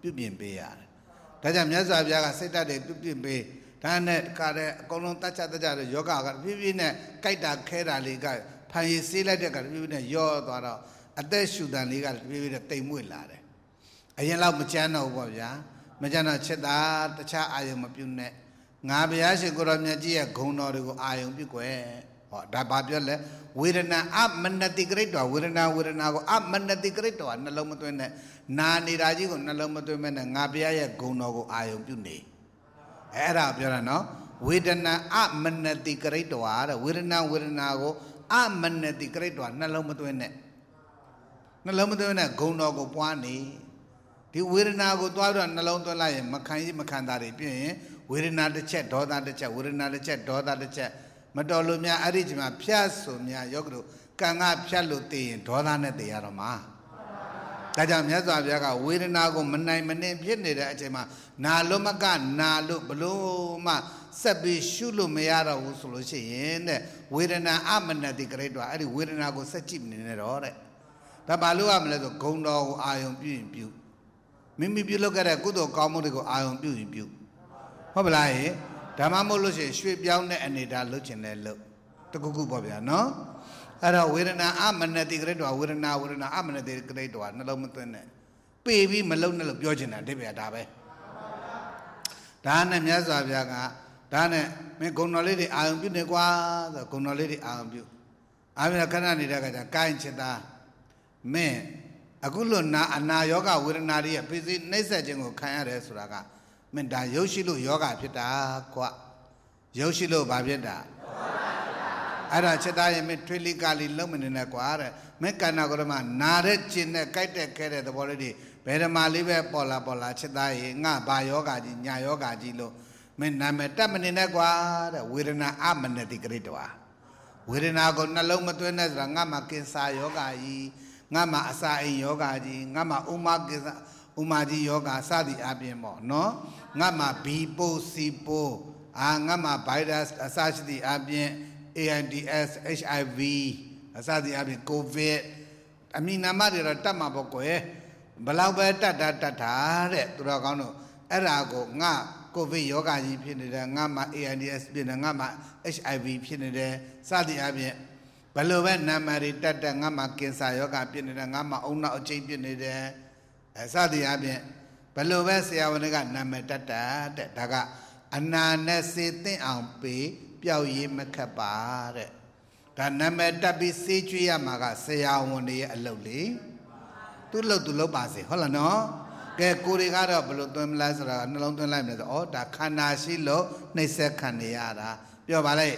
ပြုပြင်ပေးရတယ်ဒါကြောင့်မြတ်စွာဘုရားကစိတ်ဓာတ်တွေပြုပြင်ပေးဒါနဲ့ကတဲ့အကုန်လုံးတတ်ချတဲ့ယောဂကဖြည်းဖြည်းနဲ့ကြိုက်တာခဲတာလေးကဖန်ရည်စေးလိုက်တဲ့ကဖြည်းဖြည်းနဲ့ရောသွားတော့အသက်ရှူတန်လေးကဖြည်းဖြည်းနဲ့တိမ်မွေ့လာတယ်အရင်လောက်မချမ်းတော့ဘူးပေါ့ဗျာမချမ်းတော့ချက်သားတခြားအာယုံမပြုတ်နဲ့ငါဘုရားရှင်ကိုရောမြတ်ကြီးရဲ့ဂုဏ်တော်တွေကိုအာယုံပြုတ်ွယ်ဟောဒါဘာပြောလဲဝေဒနာအမနတိကရိတ္တဝေဒနာကိုအမနတိကရိတ္တနှလုံးမသွင်းနဲ့နာနေတာကြီးကိုနှလုံးမသွင်းမဲ့နဲ့ငါဘုရားရဲ့ဂုဏ်တော်ကိုအာယုံပြုတ်နေအဲ့ဒါပြောတာနော်ဝေဒနာအမနတိကရိတ္တတဲ့ဝေဒနာကိုအမနတိကရိတ္တနှလုံးမသွင်းနဲ့နှလုံးမသွင်းနဲ့ဂုဏ်တော်ကိုပွားနေဒီဝေဒနာကိုသွားတော့နှလုံးသွင်းလိုက်ရင်မခံတာတွေပြည့်ရင်ဝေဒနာတစ်ချက်ဒေါသတစ်ချက်ဝေဒနာတစ်ချက်ဒေါသတစ်ချက်မတော်လို့များအဲ့ဒီချိန်မှာဖြတ်ဆိုများယောဂတို့ကံကဖြတ်လို့တည်ရင်ဒေါသနဲ့တည်ရတော့မှာဒါကြောင့်မြတ်စွာဘုရားကဝေဒနာကိုမနိုင်မနှင်းဖြစ်နေတဲ့အချိန်မှာနာလို့မကနာလို့ဘလို့မှဆက်ပြီးရှုလို့မရတော့ဘူးဆိုလို့ရှိရင်တဲ့ဝေဒနာအမနတိကရိတ္တအဲ့ဒီဝေဒနာကိုဆက်ကြည့်နေနေတော့တဲ့ဒါဘာလို့ရမလဲဆိုဂုဏ်တော်ကိုအာယုံပြုရင်ပြုမိမိပြုလုပ်ခဲ့တဲ့ကုသိုလ်ကောင်းမှုတွေကိုအာယုံပြုရင်ပြုဟုတ်ပလားဟဲ့ဒါမှမဟုတ်လို့ရှိရင်ရွှေ့ပြောင်းတဲ့အနေဒါလှုပ်ချင်တဲ့လှုပ်တခုခုပေါ့ဗျာနော်အဲ့တော့ဝေဒနာအမနတိကရိတ္တဝေဒနာအမနတိကရိတ္တနှလုံးမသွင်းနဲ့ပေပြီးမလုံးနဲ့လို့ပြောချင်တာအဓိပ္ပာယ်ဒါပဲဒါနဲ့မြတ်စွာဘုရားကဒါနဲ့မင်းဂုဏ်တော်လေးတွေအာယုံပြုနေကွာဆိုဂုဏ်တော်လေးတွေအာယုံပြုအာယုံခဏနေတဲ့အခါကျကိုင်းချစ်သားမင်းအခုလို့အနာယောဂဝေဒနာတွေရဲ့ဖိစီးနှိမ့်ဆက်ခြင်းကိုခံရတယ်ဆိုတာကမင်းဒါရုပ်ရှိလို့ယောဂဖြစ်တာကွရုပ်ရှိလို့ဘာဖြစ်တာအဲ့ဒါချက်သားရင်မင်းထွေးလိကလီလုံးမနေနဲ့ကွာတဲ့မင်းကန္နာကရမနာတဲ့ကျင်နဲ့ကြိုက်တဲ့ခဲတဲ့သဘောလေးတွေဘယ်ဓမ္မလေးပဲပေါ်လာချက်သားရင်ငါဘာယောဂကြီးညာယောဂကြီးလို့မင်းနာမည်တက်မနေနဲ့ကွာတဲ့ဝေဒနာအမနတိကရိတ္တဝေဒနာကိုနှလုံးမသွင်းနဲ့ဆိုတာငါမှာကင်ဆာယောဂကြီးငါမှာအစာအိမ်ယောဂကြီးငါမှာဥမာကြီးယောဂစသည်အပြင်ပေါ့နော်ငါမှာဘီပိုစီပိုငါမှာဗိုင်းရပ်စ်အစရှိသည့်အပြင် AIDS HIV အစသည်အပြင်ကိုဗစ်အမည်နာမတွေတော့တတ်မှာပေါ့ကွယ်ဘလောက်ပဲတတ်တာတဲ့သူတော်ကောင်းတို့အဲ့ဒါကိုငါကိုဗစ်ယောဂကြီးဖြစ်နေတယ်ငါမှာ AIDS ဖြစ်နေငါမှာ HIV ဖြစ်နေတယ်စသည်အပြင်ဘယ်လိုပဲနာမည်တွေတတ်တဲ့ငါမှာကင်ဆာယောဂဖြစ်နေတယ်ငါမှာအုံနောက်အကျိတ်ဖြစ်နေတယ်စသည်အပြင်ဘယ်လိုပဲဆရာဝန်ကနာမည်တတ်တဲ့ဒါကအနာနဲ့စေသင့်အောင်ပေးပျောက်ရေးမခက်ပါတဲ့ဒါနာမည်တက်ပြီးစေးကျွေးရမှာကဆရာဝန်တွေရဲ့အလုပ်လေသူလုပ်ပါစေဟုတ်လားနော်ကဲကိုတွေကတော့ဘယ်လိုသွင်းမလဲဆိုတာနှလုံးသွင်းလိုက်မယ်ဆိုဒါခန္ဓာရှိလို့နှိမ့်ဆက်ခံနေရတာပြောပါလိုက်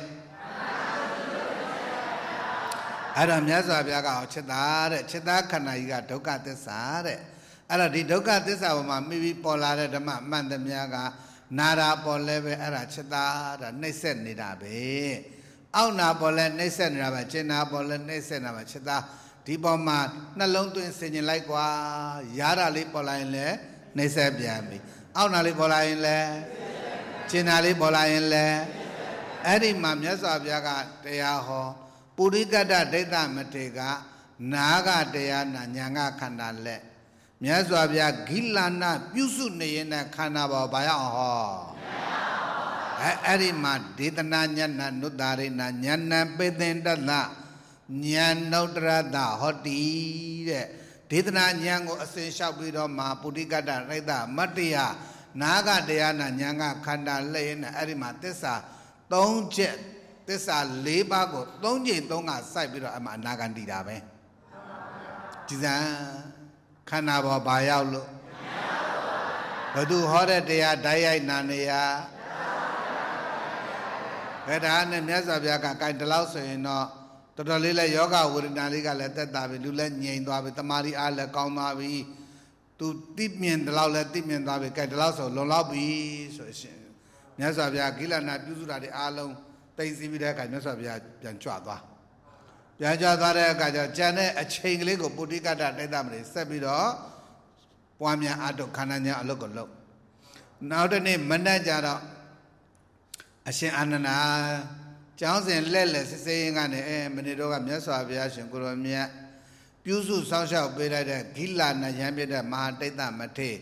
အဲ့တော့မြတ်စွာဘုရားကချက်သားခန္ဓာကြီးကဒုက္ခသစ္စာတဲ့အဲ့တော့ဒီဒုက္ခသစ္စာပေါ်မှာမိပြီးပေါ်လာတဲ့ဓမ္မအမှန်တရားကနာတာပေါ်လဲပဲအဲ့ဒါချက်သားဒါနှိမ့်ဆက်နေတာပဲအောက်နာပေါ်လဲနှိမ့်ဆက်နေတာပဲကျင်နာပေါ်လဲနှိမ့်ဆက်နေတာပဲချက်သားဒီပေါ်မှာနှလုံးသွင်းဆင်ញင်လိုက်ကွာရတာလေးပေါ်လာရင်လဲနှိမ့်ဆက်ပြန်ပြီအောက်နာလေးပေါ်လာရင်လဲကျင်နာလေးပေါ်လာရင်လဲအဲ့ဒီမှာမြတ်စွာဘုရားကတရားဟောပုရိကတ္တဒိဋ္ဌမထေကနာဂတရားနာညာငါခန္ဓာလက်မြတ်စွာဘုရားဂိလနာပြုစုနေရင်ခန္ဓာပေါ်ဘာရအောင်ဟောအဲ့ဒီမှာဒေသနာညဏနုတ္တာရိနာညဏပေသင်တတညာနုတ္တရတဟောတိတဲ့ဒေသနာဉာဏ်ကိုအစဉ်လျှောက်ပြီးတော့မှပုရိကတ္တဒိဋ္ဌမတ္တယနာဂတရားနာညာငါခန္ဓာလက်ရင်အဲ့ဒီမှာသစ္စာ3ချက်သစ္စာ4ပါးကို3ချိန်3ကစိုက်ပြီးတော့အမှအနာဂံတည်တာပဲကြည်စံခန္ဓာပေါ်ဘာရောက်လို့ဘသူဟောတဲ့တရားဓာတ်ရိုက်နာနေရဘယ်ဒါနဲ့မြတ်စွာဘုရားကကြိုင်တလောက်ဆိုရင်တော့တော်တော်လေးလဲယောဂဝေဒနာလေးကလည်းတက်တာပြီလူလည်းငြိမ်သွားပြီတမာရီအားလည်းကောင်းသွားပြီသူသိမြင်တလောက်လည်းသိမြင်သွားပြီကြိုင်တလောက်ဆိုလွန်လောက်ပြီဆိုရှင်မြတ်စွာဘုရားဂိလနာပြုစုတာတွေအားလုံးတိတ်စီးပြီးတဲ့အခါမြတ်စွာဘုရားပြန်ကြွသွားတဲ့အခါကျကျန်တဲ့အချိန်ကလေးကိုပုရိကတ္တဒိဋ္ဌမတွေဆက်ပြီးတော့ပွားများအတုခန္ဓာညာအလုပ်ကိုလုပ်နောက်တစ်နေ့မနက်ကြတော့အရှင်အာနန္ဒာကျောင်းစဉ်လက်စစ်စေးရင်ကနေမနေ့တော့ကမြတ်စွာဘုရားရှင်ကိုရောမြတ်ပြုစုစောင့်ရှောက်ပေးလိုက်တဲ့ဂိလနာရံပြတဲ့မဟာဒိဋ္ဌမထေ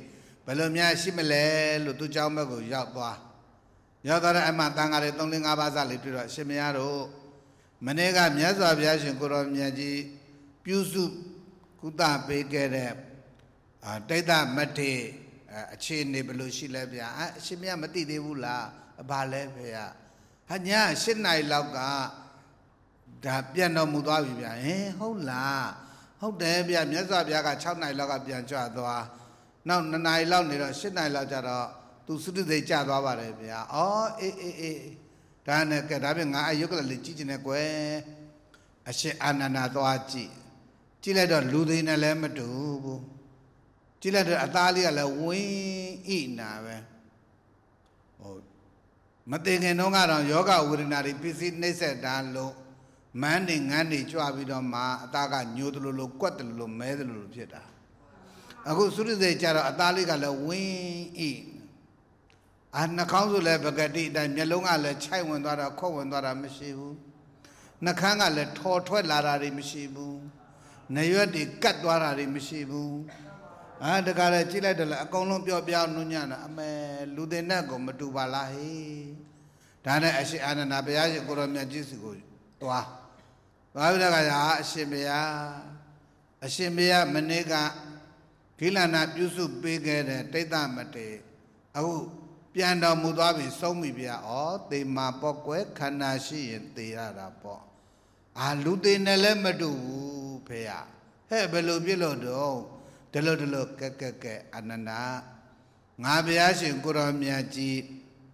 Belumnya simile lutu jauh bagu jauh tua. Jauh tua emak tanggal itu ling apa salah itu simiaru. Mereka biasa biasa kurang biasa piusu kuda pegere. Tidak mati cini belum sila biasa. Simia mati dewula balik biasa. Hanya senai lauka. Dah biar nama muda biasa. Hula. Hula biasa biasa biasa cakap nai lauka biasa jauh tua. Now, nai lau ni lo, sin nai lau jara, tu sudu deh cah dua barai biar. Oh, dan kerana ngai ayuk la lecih jenak kue, asyik anak tua ci, cila dah ludu ina lem tu, cila dah atali ala wui ina be. Oh, mati ngenonga orang yoga urinari pisi nese dan lo, mandi ngani cua bido ma, ataga nyudulu kuat lu medulu ceda. Aku suruh dia cara atali kalau win, anak kau tu le bergadi dan nyelonga le cai wendara kau wendara mesibu, nak hanga le thotho larari mesibu, nayuat ikat larari mesibu, ada kala cila adalah kau lumpia biar nunya na, ame ludena kau metu balahi, dan asyik anak nabi asyik kurang majlis kau, tua, baru dah kaya asyik biar menega. Kila nak Yusuf begere, tidak mati. Aku pianda muda bi sumi biar. Oh, tema pokok kanasi yang tiada apa. Alu tinale madu pea. Hei belum do. Delo ke ananda. Ngabia sing kurang miaji.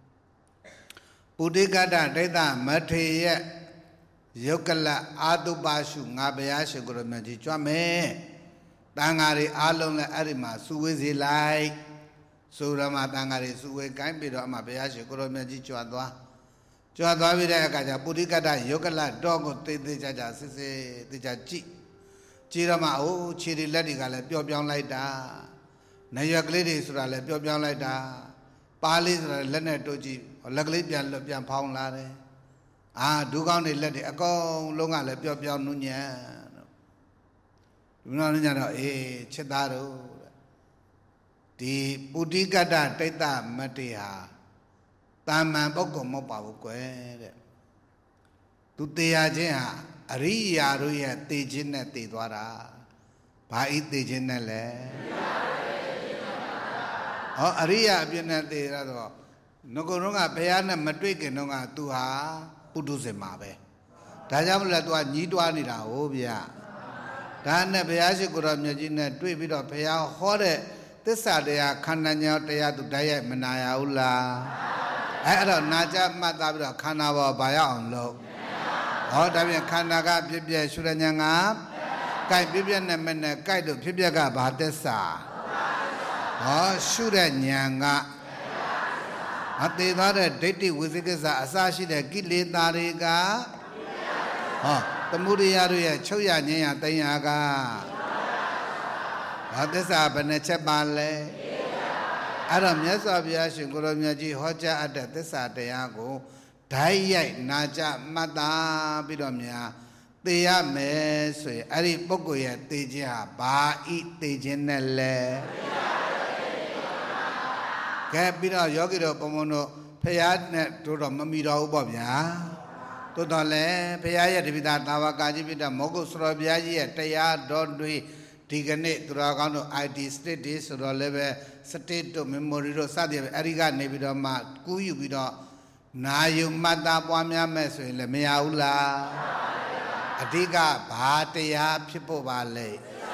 Pudi kata tidak mati ya. Yokala adu basu ngabia sing kurang miaji cuame. Tangari along le arima suwe zilai surama tangari suwe kain bido ama beyashi kuro meji cua tua bida kaca pudi kata yokala dogo tete caca sisi ticaci cirama o ciri ladi kala pio piang lai da nayakli di surah le pio piang lai da pali surah lene toji lagli piang paung lare dukang di ladi akong longa le pio piang nunya Mana nyara cedaro di pudi kata teta mati ha taman pokok mau pawu kue tu tiya je ha ariya ruya tejin na tidwara bai tejin na le oh ariya abina tera to nokoronga paya na matwe ke nonga tu ha pudu se ma be da ja mla tu ha nyi twa ni da ho bya Dan biasa kurang menjadi duit bido biaya hore tesa dia kananya dia tu daya menaya ulah. Ada naja mata bido kanawa bayar onlo. Oh tapi kanaga bibiya suranya ngap. Kai bibiya nemene kai tu bibiya ga bahtesa. Oh suranya ngap. Hati ada deti wizikesa asasi dia gile tariga. Oh. Temuri yaru ya cuya nyaya tenyaga. Hadisa bene cepale. Ada miasa biasa kalau miaji hoja ada desa teyago. Daya naja mata bidomnya. Teya mesui ari poko ya teja bai tejenelle. Kayak bida yogi do pemono peyat ne turun memirau babnya. Tu le, payah di bidang tawa kaji bidang mogu surabaya je, tayar don dui tiga ni turakan tu ID state surau lebe state tu memori tu sahaja eriga ni bidang mat kuyu bidang nayu mata puamnya mesui le meyaula, adiga bhataya pipo balik,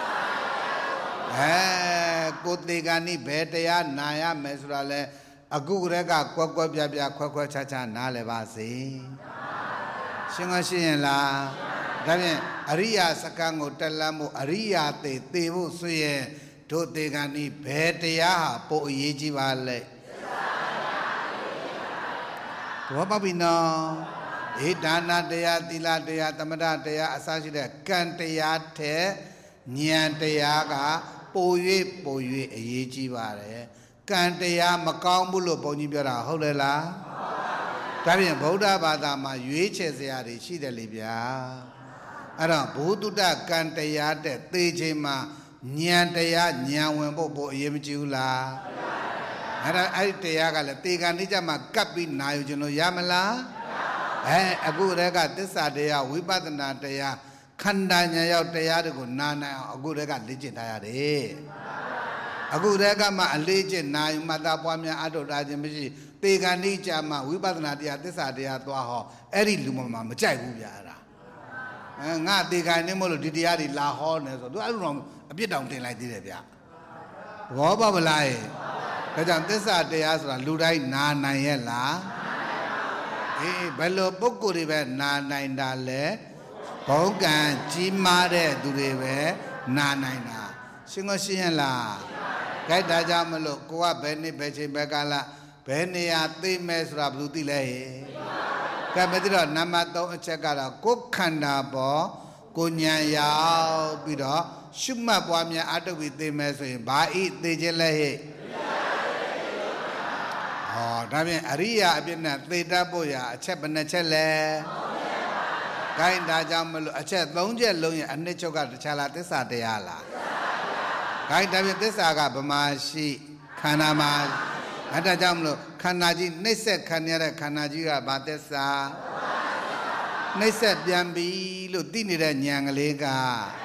kutiga ni bhataya naya mesura le, aku mereka kuat biar kuat caca nale basi. Singasih lah, tapi Arya sekarang utalamu Arya tebu suye tu tegani bhetaya po yeji balik. Tu apa bina? Dana daya, tila daya, tamada daya, asasi daya, kan daya te, nyan daya ka po ye yeji balik. Kan daya makau bulu po ni biara hole lah. Tapi Buddha pada ma yuiche sehari sih delibya. Ada Buddha kan tayar te teje ma nyan tayar nyawen bo ye mciula. အဲ့ဒီတရားကလည်းတေကံနိကြမှာကပ်ပြီးနာယူခြင်းလို့ရမလားအခုတည်းကသစ္စာတရားဝိပဿနာတရားခန္ဓာဉာဏ်ရောက်တရားတွေကိုနာနိုင်အောင်အခုတည်းကလေ့ကျင့်ထားရတယ်အခုတည်းကမှအလေးကျင့်နာယူမှတ်သားပွားများအထုတ်တာခြင်းမရှိတေကံနိကြမှာဝိပဿနာတရားသစ္စာတရားသွားဟောအဲ့ဒီလူမှမကြိုက်ဘူးဗျာအဲ့ဒါငါတေကံနိမို့လို့ဒီတရားတွေလာဟောနေဆိုသူအဲ့လိုတော့အပြစ်တောင်တင်လိုက်သေးတယ်ဗျာဘောပါဗလားဒါကြောင့်သစ္စာတရားဆိုတာလူတိုင်းနာနိုင်ရဲ့လားဘယ်လိုပုဂ္ဂိုလ်တွေပဲနာနိုင်တာလဲဘုံကံကြီးမားတဲ့သူတွေပဲနာနိုင်တာရှင်းရှင်းရဲ့လားကြိုက်တာကြောင့်မလို့ကိုကဘယ်နေ့ဘယ်ချိန်ဘယ်ကာလဘယ်နေရာသိမဲ့ဆိုတာဘယ်သူသိလဲကဲမသိတော့နံပါတ်3အချက်ကတော့ကိုယ်ခန္ဓာပေါ်ကိုဉာဏ်ရောက်ပြီးတော့ရှုမှတ်ပွားများအတုပ်ပြီးသိမဲ့ဆိုရင်ဘာဤသိခြင်းလဲဒါဖြင့်အရိယာအပြည့်နဲ့သေတတ်ဖို့ရအချက်ဘယ်နှချက်လဲ။ခိုင်းဒါကြောင့်မလို့အချက်3ချက်လုံးရဲ့အနှစ်ချုပ်ကတခြားလားသစ္စာတရားလား။ခိုင်းဒါဖြင့်သစ္စာကဗမာရှိခန္ဓာမှာအဲ့ဒါကြောင့်မလို့ခန္ဓာကြီးနှိမ့်ဆက်ခံရတဲ့ခန္ဓာကြီးကဘာသစ္စာနှိမ့်ဆက်ပြန်ပြီလို့သိနေတဲ့ဉာဏ်ကလေးက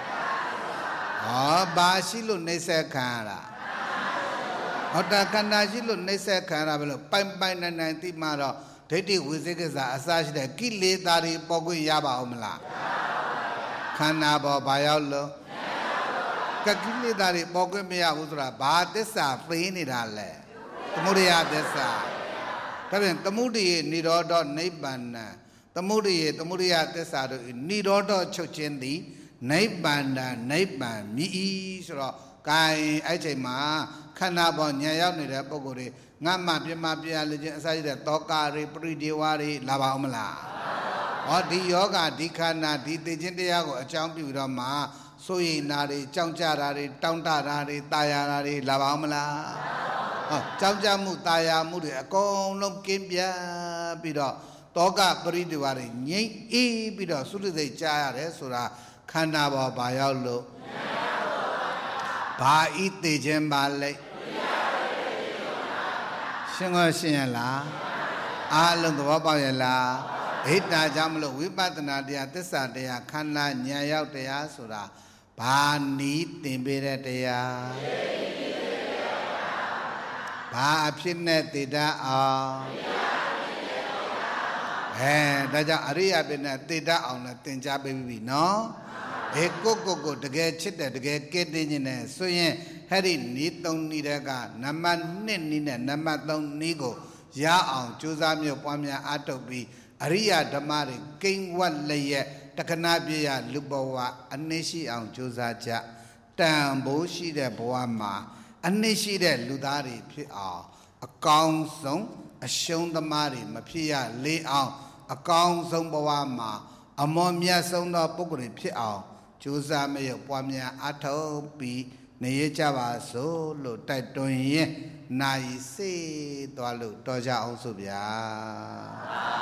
ဘာရှိလို့နှိမ့်ဆက်ခံရတာတာခန္ဓာရှိလို့နှိမ့်ဆက်ခံရတာပဲလို့ပိုင်နိုင်သိမှတော့ဒိဋ္ဌိဝိသေကိစ္စအစရှိတဲ့ကိလေသာတွေပေါ်ခွင့်ရပါအောင်မလားခန္ဓာပေါ်ဘာရောက်လို့ကိလေသာတွေပေါ်ခွင့်မရဘူးဆိုတာဘာသစ္စာသိနေတာလဲသမုဒယသစ္စာဒါဖြင့်သမုဒိယនិရောဓနိဗ္ဗာန်သမုဒိယသစ္စာတို့និရောဓချုပ်ခြင်းသည်နိဗ္ဗာန်နိဗ္ဗာန်မြည်ဆိုတော့ကိုင်အဲ့ချိန်မှာခန္ဓာပေါ်ဉာဏ်ရောက်နေတဲ့ပုဂ္ဂိုလ်တွေငါမှပြမပြရလေခြင်းအစရှိတဲ့တောကတွေပရိဒေဝတွေလာပါအောင်မလားဒီယောဂဒီခန္ဓာဒီသိခြင်းတရားကိုအကြောင်းပြုပြီးတော့မှစိုးရိမ်တာတွေကြောက်ကြတာတွေတောင့်တတာတွေတာယာတာတွေလာပါအောင်မလားကြောက်ကြမှုတာယာမှုတွေအကုန်လုံးကင်းပြပြီးတော့တောကပရိဒေဝတွေငြိမ့်အေးပြီးတော့သုတ္တိစိတ်ကြားရတယ်ဆိုတာခန္ဓာပေါ်ဘာရောက်လို့ဘာဤသိခြင်းပါလဲရှင်းရလားအားလုံးသဘောပေါက်ရလားဟိတာကြောင့်မလို့ဝိပဿနာတရားသစ္စာတရားခန္ဓာဉာဏ်ရောက်တရားဆိုတာဘာနီးသင်ပေးတဲ့တရားဘာအဖြစ်နဲ့သိတတ်အောင်ဒါကြောင့်အရိယာပြည့်နဲ့သိတတ်အောင်လည်းသင်ကြားပေးပြီနော်ကိုတကယ်ချစ်တယ်တကယ်ကဲတင်ခြင်းနဲ့ဆိုရင်ဟဲ့ဒီနီး3နီးတဲ့ကနံပါတ်2နီးနဲ့နံပါတ်3နီးကိုရအောင်ကြိုးစားမျိုးပွားများအထုတ်ပြီးအရိယာဓမ္မတွေကိန်းဝတ်လျက်တက္ကနာပြရလူဘဝအနည်းရှိအောင်ကြိုးစားကြတန်ဖိုးရှိတဲ့ဘဝမှာအနည်းရှိတဲ့လူသားတွေဖြစ်အောင်အကောင်းဆုံးအရှုံးသမားတွေမဖြစ်ရလေအောင်အကောင်းဆုံးဘဝမှာအမောမြတ်ဆုံးသောပုဂ္ဂိုလ်တွေဖြစ်အောင်ကြိုးစားမရပွားများအထောက်ပြီးနေရကြပါစို့လို့တိုက်တွန်းရင်နိုင်စေသွားလို့တော်ကြအောင်ဆိုဗျာ